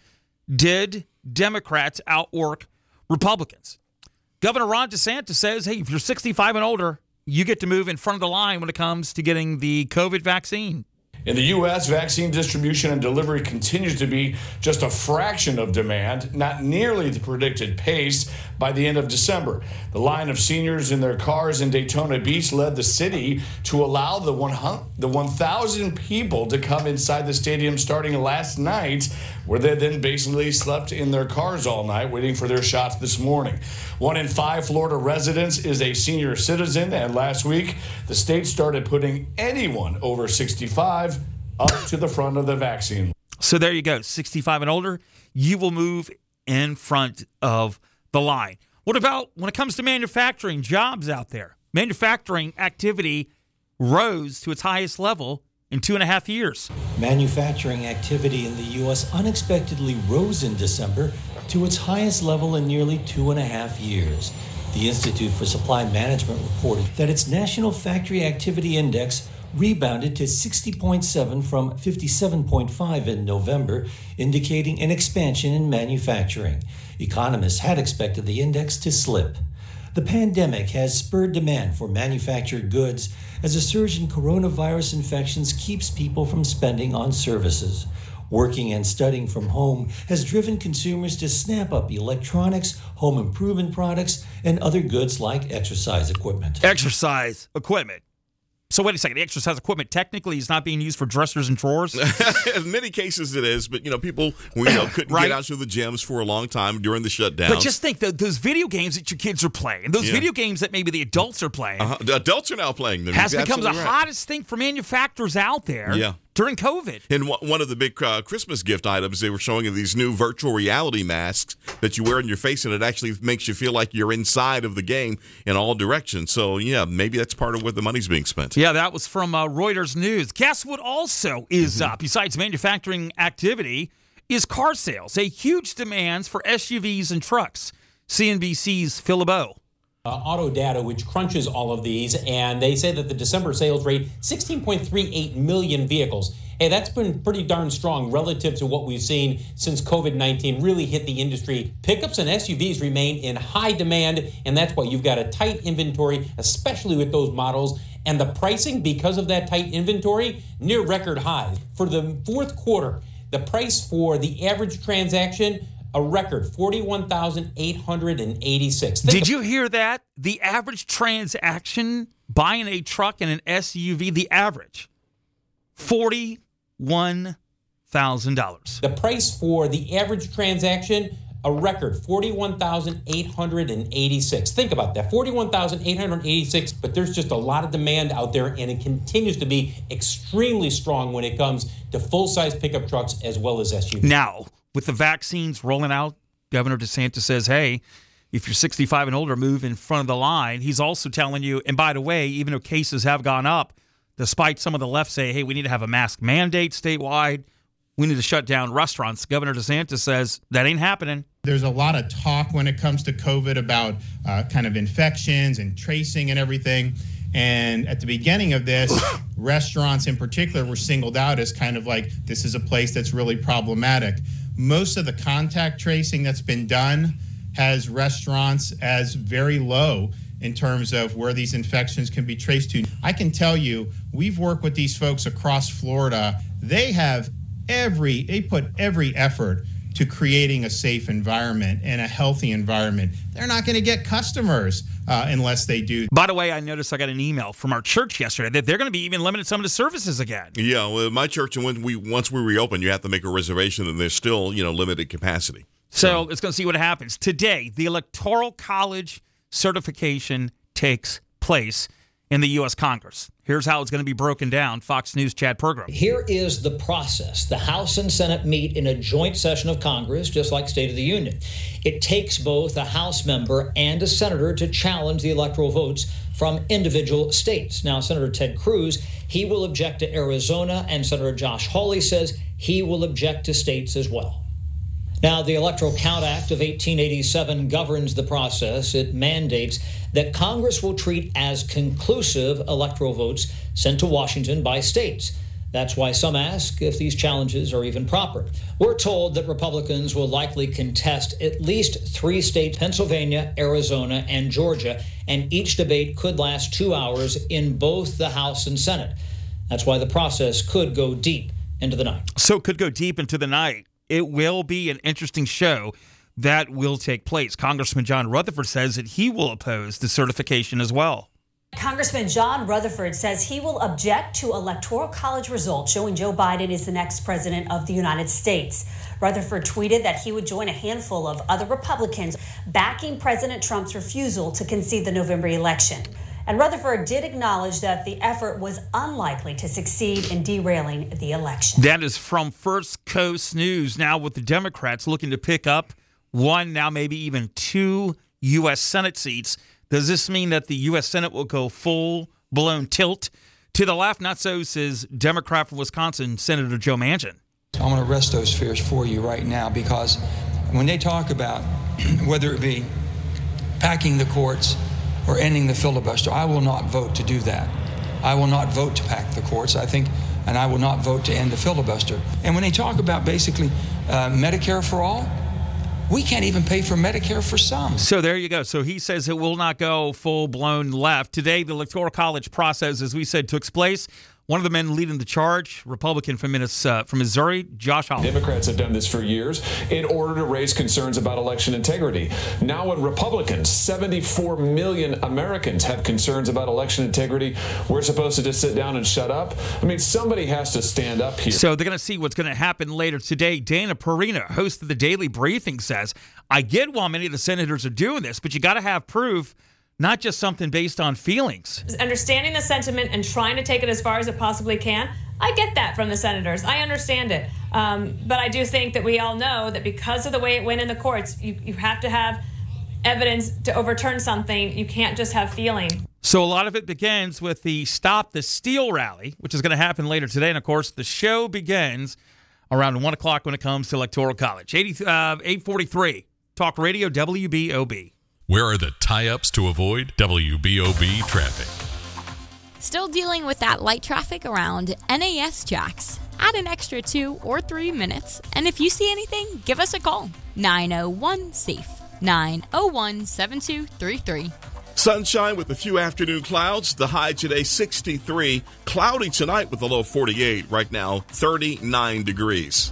did Democrats outwork Republicans? Governor Ron DeSantis says, hey, if you're sixty-five and older, you get to move in front of the line when it comes to getting the COVID vaccine. In the U S, vaccine distribution and delivery continues to be just a fraction of demand, not nearly the predicted pace by the end of December. The line of seniors in their cars in Daytona Beach led the city to allow the one thousand people to come inside the stadium starting last night, where they then basically slept in their cars all night waiting for their shots this morning. One in five Florida residents is a senior citizen, and last week the state started putting anyone over sixty-five up to the front of the vaccine. So there you go, sixty-five and older, you will move in front of the line. What about when it comes to manufacturing jobs out there? Manufacturing activity rose to its highest level in two and a half years. Manufacturing activity in the U S unexpectedly rose in December to its highest level in nearly two and a half years. The Institute for Supply Management reported that its National Factory Activity Index rebounded to sixty point seven from fifty-seven point five in November, indicating an expansion in manufacturing. Economists had expected the index to slip. The pandemic has spurred demand for manufactured goods as a surge in coronavirus infections keeps people from spending on services. Working and studying from home has driven consumers to snap up electronics, home improvement products, and other goods like exercise equipment. Exercise equipment. So wait a second. The exercise equipment technically is not being used for dressers and drawers? In many cases it is, but you know, people you know couldn't Right. get out to the gyms for a long time during the shutdown. But just think, th- those video games that your kids are playing, those Yeah. video games that maybe the adults are playing, uh-huh. The adults are now playing them. has You're become the absolutely right. hottest thing for manufacturers out there Yeah. during COVID. And one one of the big uh, Christmas gift items, they were showing these new virtual reality masks that you wear on your face, and it actually makes you feel like you're inside of the game in all directions. So, yeah, maybe that's part of where the money's being spent. Yeah, that was from uh, Reuters News. Guess what also is Mm-hmm. up, besides manufacturing activity, is car sales. A huge demand for S U Vs and trucks. C N B C's Phil LeBeau. Uh, auto data, which crunches all of these, and they say that the December sales rate, sixteen point three eight million vehicles. Hey, that's been pretty darn strong relative to what we've seen since COVID nineteen really hit the industry. Pickups and S U Vs remain in high demand, and that's why you've got a tight inventory, especially with those models. And the pricing, because of that tight inventory, near record highs. For the fourth quarter, the price for the average transaction, a record forty-one thousand eight hundred eighty-six. Did you hear that? The average transaction buying a truck and an S U V, the average, forty-one thousand dollars. The price for the average transaction, a record forty-one thousand eight hundred eighty-six. Think about that, forty-one thousand eight hundred eighty-six, but there's just a lot of demand out there, and it continues to be extremely strong when it comes to full-size pickup trucks as well as S U Vs. Now, with the vaccines rolling out Governor DeSantis says, hey, if you're sixty-five and older, move in front of the line. He's also telling you, and by the way, even though cases have gone up, despite some of the left say, hey, we need to have a mask mandate statewide, we need to shut down restaurants, Governor DeSantis says that ain't happening. There's a lot of talk when it comes to COVID about uh, kind of infections and tracing and everything. And at the beginning of this, restaurants in particular were singled out as kind of like, this is a place that's really problematic. Most of the contact tracing that's been done has restaurants as very low in terms of where these infections can be traced to. I can tell you, we've worked with these folks across Florida. They have every, they put every effort to creating a safe environment and a healthy environment. They're not going to get customers uh, unless they do. By the way, I noticed I got an email from our church yesterday that they're going to be even limiting some of the services again. Yeah, well, my church, when we once we reopen, you have to make a reservation, and there's still, you know, limited capacity. So it's going to see what happens. Today, the Electoral College certification takes place in the U S Congress. Here's how it's going to be broken down. Fox News' Chad Pergram. Here is the process. The House and Senate meet in a joint session of Congress, just like State of the Union. It takes both a House member and a senator to challenge the electoral votes from individual states. Now, Senator Ted Cruz, he will object to Arizona, and Senator Josh Hawley says he will object to states as well. Now, the Electoral Count Act of eighteen eighty-seven governs the process. It mandates that Congress will treat as conclusive electoral votes sent to Washington by states. That's why some ask if these challenges are even proper. We're told that Republicans will likely contest at least three states, Pennsylvania, Arizona, and Georgia, and each debate could last two hours in both the House and Senate. That's why the process could go deep into the night. So it could go deep into the night. It will be an interesting show that will take place. Congressman John Rutherford says that he will oppose the certification as well. Congressman John Rutherford says he will object to Electoral College results showing Joe Biden is the next president of the United States. Rutherford tweeted that he would join a handful of other Republicans backing President Trump's refusal to concede the November election. And Rutherford did acknowledge that the effort was unlikely to succeed in derailing the election. That is from First Coast News. Now with the Democrats looking to pick up one, now maybe even two U S Senate seats, does this mean that the U S Senate will go full-blown tilt to the left? Not so, says Democrat from Wisconsin, Senator Joe Manchin. I'm going to rest those fears for you right now, because when they talk about whether it be packing the courts or ending the filibuster, I will not vote to do that. I will not vote to pack the courts, I think, and I will not vote to end the filibuster. And when they talk about basically uh, Medicare for all, we can't even pay for Medicare for some. So there you go. So he says it will not go full-blown left. Today, the Electoral College process, as we said, took place. One of the men leading the charge, Republican from, Minnesota, from Missouri, Josh Hawley. Democrats have done this for years in order to raise concerns about election integrity. Now when Republicans, seventy-four million Americans, have concerns about election integrity, we're supposed to just sit down and shut up? I mean, somebody has to stand up here. So they're going to see what's going to happen later today. Dana Perino, host of the Daily Briefing, says, I get why many of the senators are doing this, but you got to have proof, not just something based on feelings. Understanding the sentiment and trying to take it as far as it possibly can, I get that from the senators. I understand it. Um, but I do think that we all know that because of the way it went in the courts, you, you have to have evidence to overturn something. You can't just have feeling. So a lot of it begins with the Stop the Steal rally, which is going to happen later today. And, of course, the show begins around one o'clock when it comes to Electoral College. eighty, uh, eight forty-three, Talk Radio, W B O B. Where are the tie-ups to avoid W B O B traffic? Still dealing with that light traffic around N A S Jacks. Add an extra two or three minutes, and if you see anything, give us a call. nine oh one SAFE, nine oh one, seven two three three. Sunshine with a few afternoon clouds. The high today, sixty-three. Cloudy tonight with a low forty-eight. Right now, thirty-nine degrees.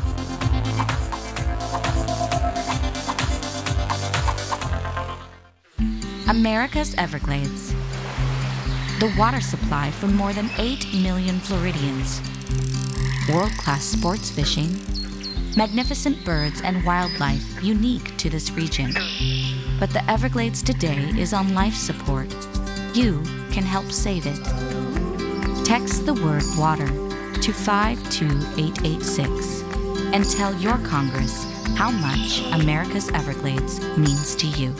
America's Everglades. The water supply for more than eight million Floridians. World-class sports fishing. Magnificent birds and wildlife unique to this region. But the Everglades today is on life support. You can help save it. Text the word water to five two eight eight six and tell your Congress how much America's Everglades means to you.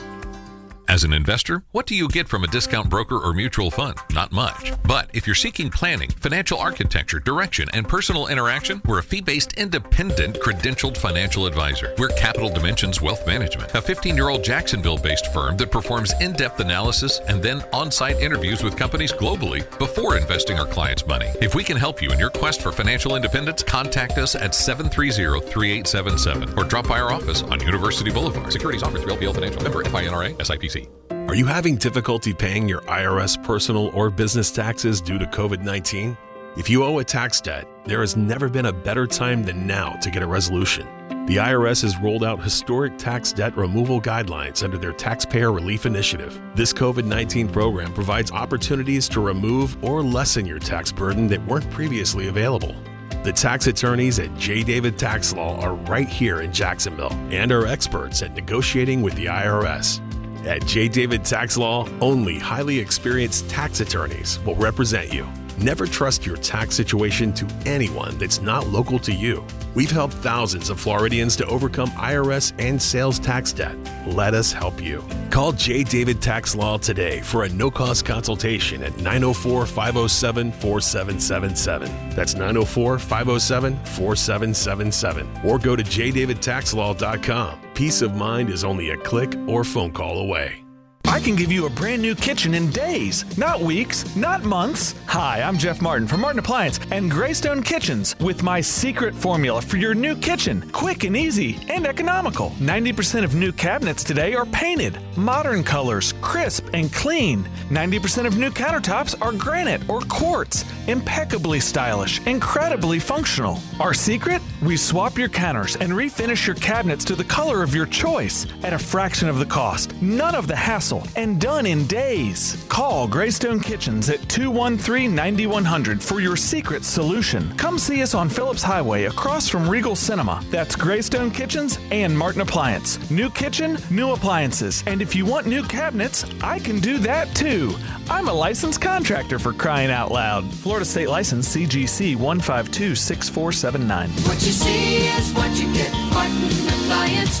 As an investor, what do you get from a discount broker or mutual fund? Not much. But if you're seeking planning, financial architecture, direction, and personal interaction, we're a fee-based, independent, credentialed financial advisor. We're Capital Dimensions Wealth Management, a fifteen-year-old Jacksonville-based firm that performs in-depth analysis and then on-site interviews with companies globally before investing our clients' money. If we can help you in your quest for financial independence, contact us at seven three zero, three eight seven seven or drop by our office on University Boulevard. Securities offered through L P L Financial. Member F I N R A, S I P C. Are you having difficulty paying your I R S personal or business taxes due to COVID nineteen? If you owe a tax debt, there has never been a better time than now to get a resolution. The I R S has rolled out historic tax debt removal guidelines under their Taxpayer Relief Initiative. This COVID nineteen program provides opportunities to remove or lessen your tax burden that weren't previously available. The tax attorneys at J. David Tax Law are right here in Jacksonville and are experts at negotiating with the I R S. At J. David Tax Law, only highly experienced tax attorneys will represent you. Never trust your tax situation to anyone that's not local to you. We've helped thousands of Floridians to overcome I R S and sales tax debt. Let us help you. Call J. David Tax Law today for a no-cost consultation at nine oh four, five oh seven, four seven seven seven. That's nine oh four, five oh seven, four seven seven seven. Or go to j david tax law dot com. Peace of mind is only a click or phone call away. I can give you a brand new kitchen in days, not weeks, not months. Hi, I'm Jeff Martin from Martin Appliance and Greystone Kitchens with my secret formula for your new kitchen. Quick and easy and economical. ninety percent of new cabinets today are painted, modern colors, crisp and clean. ninety percent of new countertops are granite or quartz, impeccably stylish, incredibly functional. Our secret? We swap your counters and refinish your cabinets to the color of your choice at a fraction of the cost. None of the hassle. And done in days. Call Greystone Kitchens at two one three, nine one zero zero for your secret solution. Come see us on Phillips Highway across from Regal Cinema. That's Greystone Kitchens and Martin Appliance. New kitchen, new appliances. And if you want new cabinets, I can do that too. I'm a licensed contractor, for crying out loud. Florida State License C G C one five two six four seven nine. What you see is what you get. Martin Appliance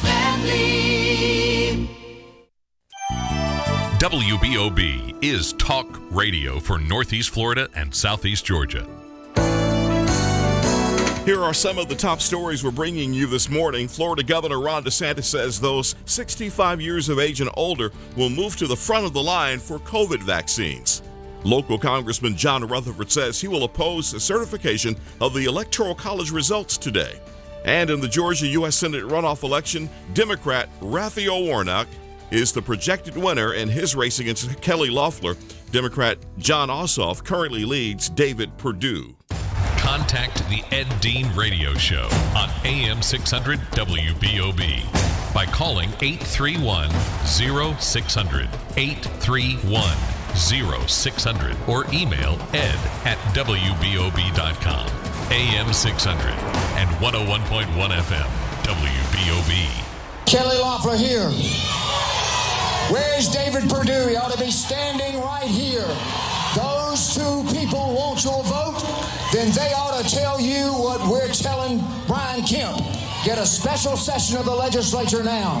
Family. W B O B is talk radio for Northeast Florida and Southeast Georgia. Here are some of the top stories we're bringing you this morning. Florida Governor Ron DeSantis says those sixty-five years of age and older will move to the front of the line for COVID vaccines. Local Congressman John Rutherford says he will oppose the certification of the Electoral College results today. And in the Georgia U S Senate runoff election, Democrat Raphael Warnock is the projected winner in his race against Kelly Loeffler. Democrat Jon Ossoff currently leads David Perdue. Contact the Ed Dean Radio Show on A M six hundred W B O B by calling eight three one, zero six zero zero, eight three one, zero six zero zero, or email ed at w b o b dot com. A M six hundred and one oh one point one F M W B O B. Kelly Loeffler here. Where's David Perdue? He ought to be standing right here. Those two people want your vote, then they ought to tell you what we're telling Brian Kemp. Get a special session of the legislature now.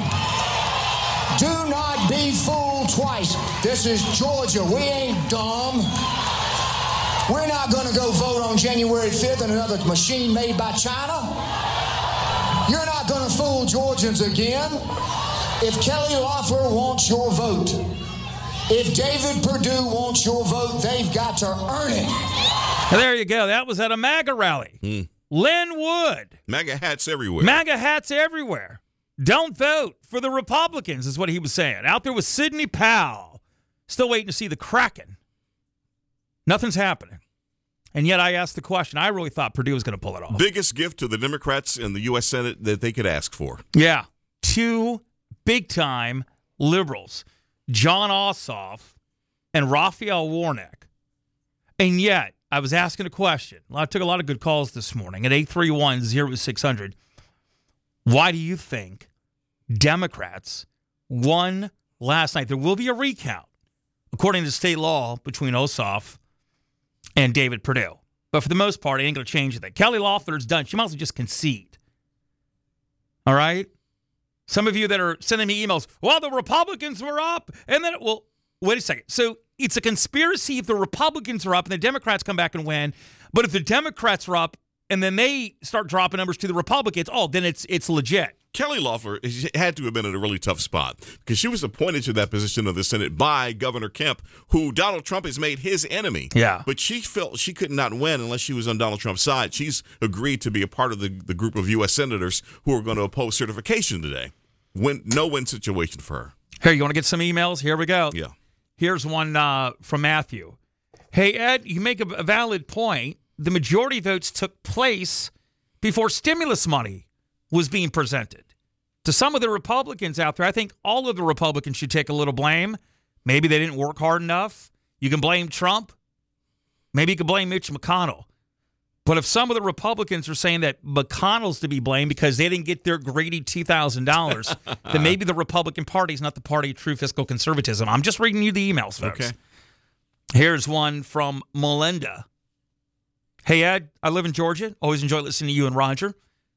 Do not be fooled twice. This is Georgia. We ain't dumb. We're not going to go vote on January fifth in another machine made by China. You're not going to fool Georgians again. If Kelly Loeffler wants your vote, if David Perdue wants your vote, they've got to earn it. Well, there you go. That was at a MAGA rally. Mm. Lynn Wood. MAGA hats everywhere. MAGA hats everywhere. Don't vote for the Republicans is what he was saying. Out there with Sidney Powell. Still waiting to see the Kraken. Nothing's happening. And yet I asked the question. I really thought Perdue was going to pull it off. Biggest gift to the Democrats in the U S Senate that they could ask for. Yeah. Two big-time liberals, Jon Ossoff and Raphael Warnock. And yet, I was asking a question. I took a lot of good calls this morning at eight three one, zero six zero zero. Why do you think Democrats won last night? There will be a recount, according to state law, between Ossoff and David Perdue. But for the most part, it ain't going to change anything. Kelly Loeffler's done. She might as well just concede. All right? Some of you that are sending me emails, well, the Republicans were up, and then, well, wait a second. So it's a conspiracy if the Republicans are up and the Democrats come back and win, but if the Democrats are up and then they start dropping numbers to the Republicans, oh, then it's it's legit. Kelly Loeffler had to have been in a really tough spot because she was appointed to that position of the Senate by Governor Kemp, who Donald Trump has made his enemy. Yeah. But she felt she could not win unless she was on Donald Trump's side. She's agreed to be a part of the, the group of U S senators who are going to oppose certification today. Win, no-win situation for her. Here, you want to get some emails? Here we go. Yeah. Here's one uh, from Matthew. Hey, Ed, you make a, a valid point. The majority votes took place before stimulus money was being presented. To some of the Republicans out there, I think all of the Republicans should take a little blame. Maybe they didn't work hard enough. You can blame Trump. Maybe you can blame Mitch McConnell. But if some of the Republicans are saying that McConnell's to be blamed because they didn't get their greedy two thousand dollars, then maybe the Republican Party is not the party of true fiscal conservatism. I'm just reading you the emails, folks. Okay. Here's one from Melinda. Hey, Ed, I live in Georgia. Always enjoy listening to you and Roger.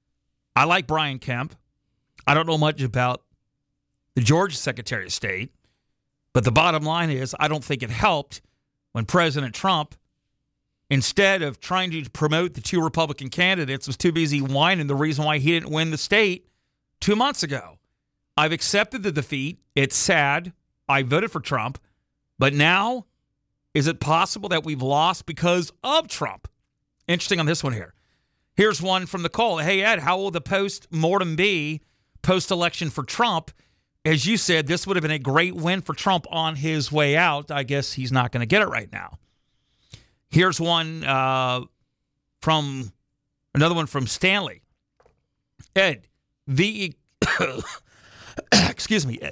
I like Brian Kemp. I don't know much about the Georgia Secretary of State, but the bottom line is I don't think it helped when President Trump, instead of trying to promote the two Republican candidates, was too busy whining the reason why he didn't win the state two months ago. I've accepted the defeat. It's sad. I voted for Trump. But now, is it possible that we've lost because of Trump? Interesting on this one here. Here's one from the call. Hey, Ed, how will the post-mortem be post-election for Trump? As you said, this would have been a great win for Trump on his way out. I guess he's not going to get it right now. Here's one uh, from another one from Stanley. Ed, the excuse me, Ed.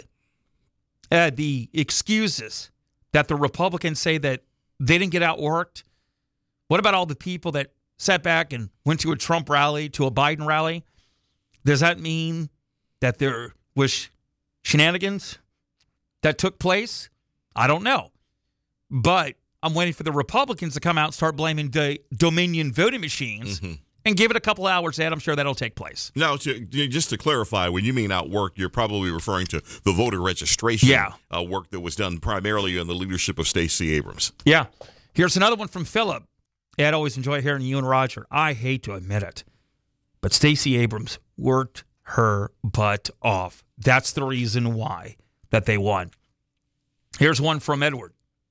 Ed, the excuses that the Republicans say that they didn't get outworked. What about all the people that sat back and went to a Trump rally, to a Biden rally? Does that mean that there was shenanigans that took place? I don't know. But I'm waiting for the Republicans to come out and start blaming the Dominion voting machines mm-hmm. and give it a couple hours, Ed. I'm sure that'll take place. Now, to, just to clarify, when you mean outwork, you're probably referring to the voter registration yeah. uh, work that was done primarily under the leadership of Stacey Abrams. Yeah. Here's another one from Philip. Ed, I always enjoy hearing you and Roger. I hate to admit it, but Stacey Abrams worked her butt off. That's the reason why that they won. Here's one from Edward.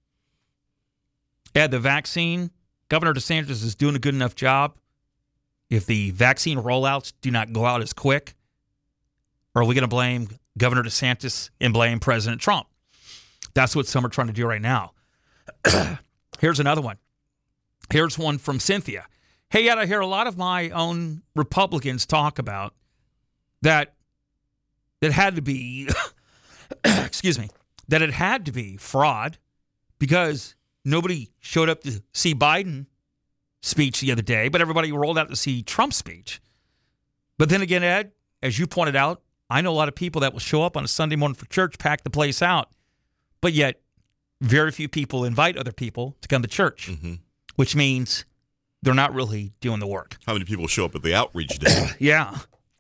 Ed, the vaccine, Governor DeSantis is doing a good enough job. If the vaccine rollouts do not go out as quick, or are we going to blame Governor DeSantis and blame President Trump? That's what some are trying to do right now. Here's another one. Here's one from Cynthia. Hey, Ed, I hear a lot of my own Republicans talk about that it had to be, excuse me, that it had to be fraud because nobody showed up to see Biden speech the other day, but everybody rolled out to see Trump's speech. But then again, Ed, as you pointed out, I know a lot of people that will show up on a Sunday morning for church, pack the place out, but yet very few people invite other people to come to church, mm-hmm. which means they're not really doing the work. How many people show up at the outreach day? Yeah.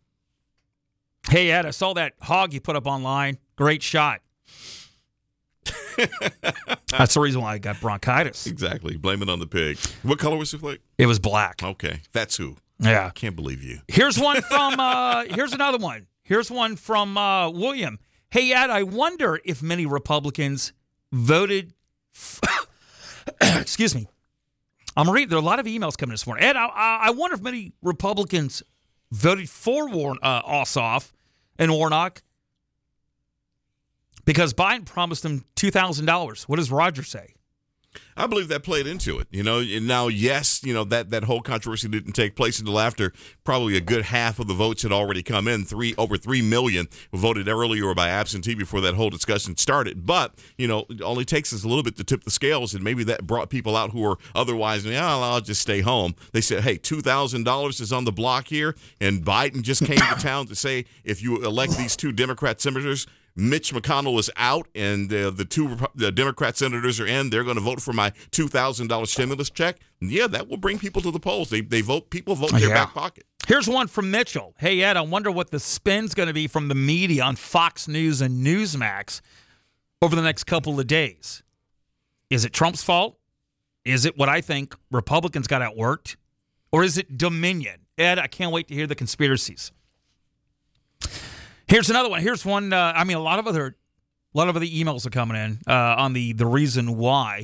Hey, Ed, I saw that hog you put up online. Great shot. That's the reason why I got bronchitis. Exactly. Blame it on the pig. What color was the flag? It was black. Okay. That's who. Yeah. Can't believe you. Here's one from, uh, here's another one. Here's one from uh, William. Hey, Ed, I wonder if many Republicans voted, f- excuse me. I'm reading, there are a lot of emails coming this morning. Ed, I, I wonder if many Republicans voted for Warren, uh, Ossoff and Warnock because Biden promised them two thousand dollars. What does Roger say? I believe that played into it. You know, and now, yes, you know, that, that whole controversy didn't take place until after probably a good half of the votes had already come in. Three over three million voted early or by absentee before that whole discussion started. But, you know, it only takes us a little bit to tip the scales, and maybe that brought people out who were otherwise, yeah, I'll just stay home. They said, hey, two thousand dollars is on the block here, and Biden just came to town to say if you elect these two Democrat senators, Mitch McConnell is out, and uh, the two the Democrat senators are in. They're going to vote for my two thousand dollars stimulus check. And yeah, that will bring people to the polls. They they vote. People vote in their yeah. back pocket. Here's one from Mitchell. Hey, Ed, I wonder what the spin's going to be from the media on Fox News and Newsmax over the next couple of days. Is it Trump's fault? Is it what I think Republicans got outworked? Or is it Dominion? Ed, I can't wait to hear the conspiracies. Here's another one. Here's one. Uh, I mean, a lot of other, a lot of other emails are coming in uh, on the, the reason why.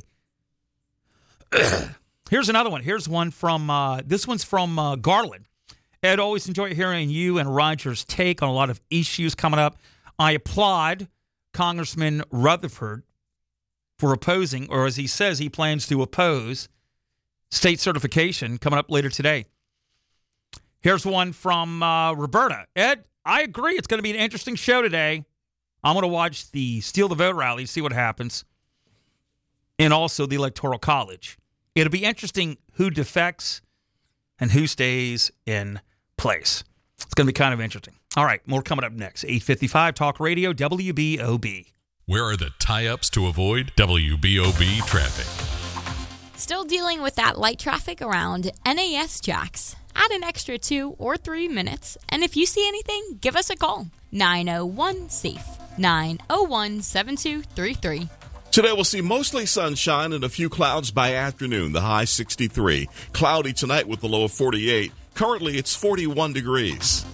Here's another one. Here's one from, uh, this one's from uh, Garland. Ed, always enjoy hearing you and Roger's take on a lot of issues coming up. I applaud Congressman Rutherford for opposing, or as he says, he plans to oppose state certification coming up later today. Here's one from uh, Roberta. Ed, I agree. It's going to be an interesting show today. I'm going to watch the Steal the Vote rally, see what happens, and also the Electoral College. It'll be interesting who defects and who stays in place. It's going to be kind of interesting. All right, more coming up next. eight fifty-five Talk Radio, W B O B. Where are the tie-ups to avoid W B O B traffic? Still dealing with that light traffic around N A S Jacks. Add an extra two or three minutes, and if you see anything, give us a call. nine oh one SAFE, nine oh one, seven two three three. Today we'll see mostly sunshine and a few clouds by afternoon, the high sixty-three. Cloudy tonight with the low of forty-eight. Currently it's forty-one degrees.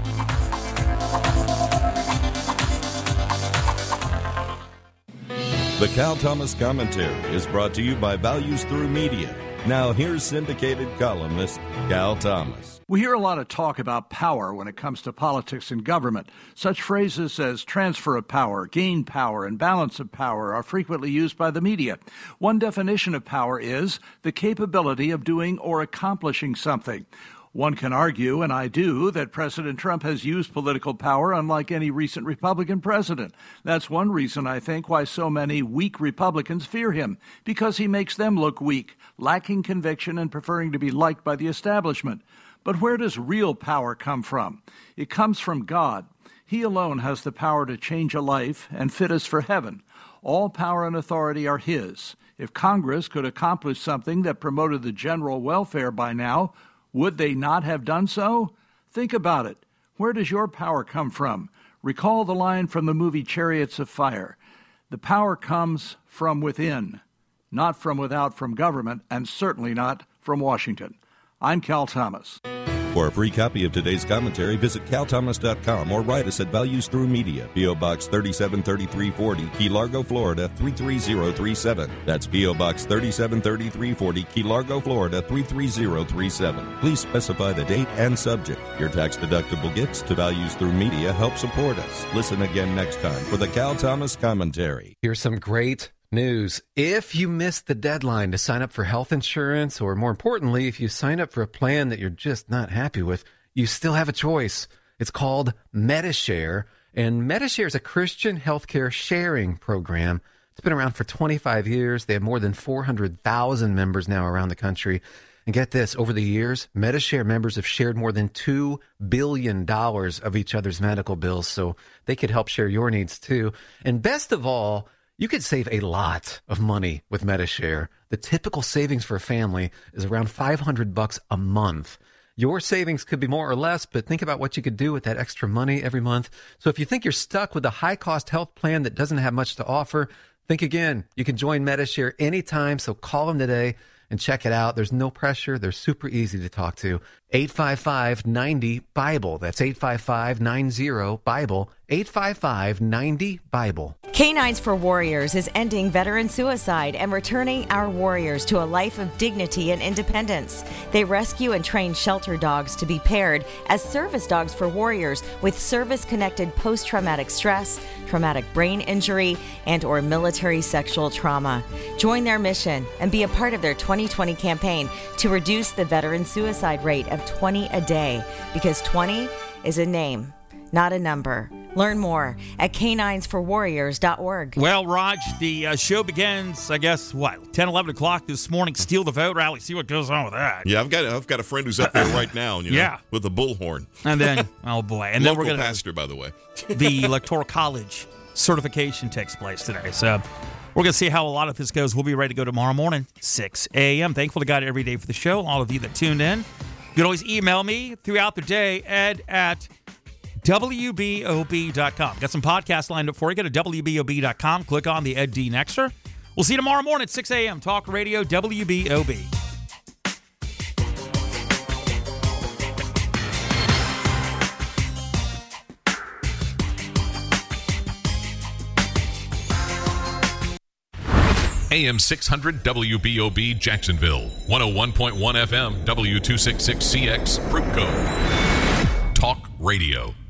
The Cal Thomas Commentary is brought to you by Values Through Media. Now here's syndicated columnist Cal Thomas. We hear a lot of talk about power when it comes to politics and government. Such phrases as transfer of power, gain power, and balance of power are frequently used by the media. One definition of power is the capability of doing or accomplishing something. One can argue, and I do, that President Trump has used political power unlike any recent Republican president. That's one reason, I think, why so many weak Republicans fear him, because he makes them look weak, lacking conviction and preferring to be liked by the establishment. But where does real power come from? It comes from God. He alone has the power to change a life and fit us for heaven. All power and authority are his. If Congress could accomplish something that promoted the general welfare by now, would they not have done so? Think about it. Where does your power come from? Recall the line from the movie Chariots of Fire. The power comes from within, not from without from government, and certainly not from Washington. I'm Cal Thomas. For a free copy of today's commentary, visit cal thomas dot com or write us at Values Through Media, P O. Box thirty-seven thirty-three forty, Key Largo, Florida three three zero three seven. That's P O. Box thirty-seven thirty-three forty, Key Largo, Florida three three zero three seven. Please specify the date and subject. Your tax-deductible gifts to Values Through Media help support us. Listen again next time for the Cal Thomas Commentary. Here's some great news. If you missed the deadline to sign up for health insurance, or more importantly, if you sign up for a plan that you're just not happy with, you still have a choice. It's called Medi-Share, and Medi-Share is a Christian healthcare sharing program. It's been around for twenty-five years. They have more than four hundred thousand members now around the country. And get this, over the years, Medi-Share members have shared more than two billion dollars of each other's medical bills, so they could help share your needs too. And best of all, you could save a lot of money with Medi-Share. The typical savings for a family is around five hundred bucks a month. Your savings could be more or less, but think about what you could do with that extra money every month. So if you think you're stuck with a high-cost health plan that doesn't have much to offer, think again. You can join Medi-Share anytime, so call them today and check it out. There's no pressure. They're super easy to talk to. eight five five, nine zero, BIBLE. That's eight five five, nine zero, BIBLE. eight five five, nine zero, BIBLE. Canines for Warriors is ending veteran suicide and returning our warriors to a life of dignity and independence. They rescue and train shelter dogs to be paired as service dogs for warriors with service-connected post-traumatic stress, traumatic brain injury, and or military sexual trauma. Join their mission and be a part of their twenty twenty campaign to reduce the veteran suicide rate of twenty a day, because twenty is a name, not a number. Learn more at canines for warriors dot org. Well, Raj, the uh, show begins, I guess, what, ten, eleven o'clock this morning. Steal the Vote rally. See what goes on with that. Yeah, I've got I've got a friend who's up there right now, you know, yeah, with a bullhorn. And then, oh boy, and Local then we're going to pastor, by the way. The Electoral College certification takes place today. So we're going to see how a lot of this goes. We'll be ready to go tomorrow morning, six a.m. Thankful to God every day for the show. All of you that tuned in. You can always email me throughout the day, ed at W B O B dot com. Got some podcasts lined up for you. Go to W B O B dot com. Click on the Ed Dean Extra. We'll see you tomorrow morning at six a.m. Talk Radio W B O B. A M six hundred W B O B Jacksonville, one oh one point one F M W two sixty-six C X Fruitco. Talk Radio.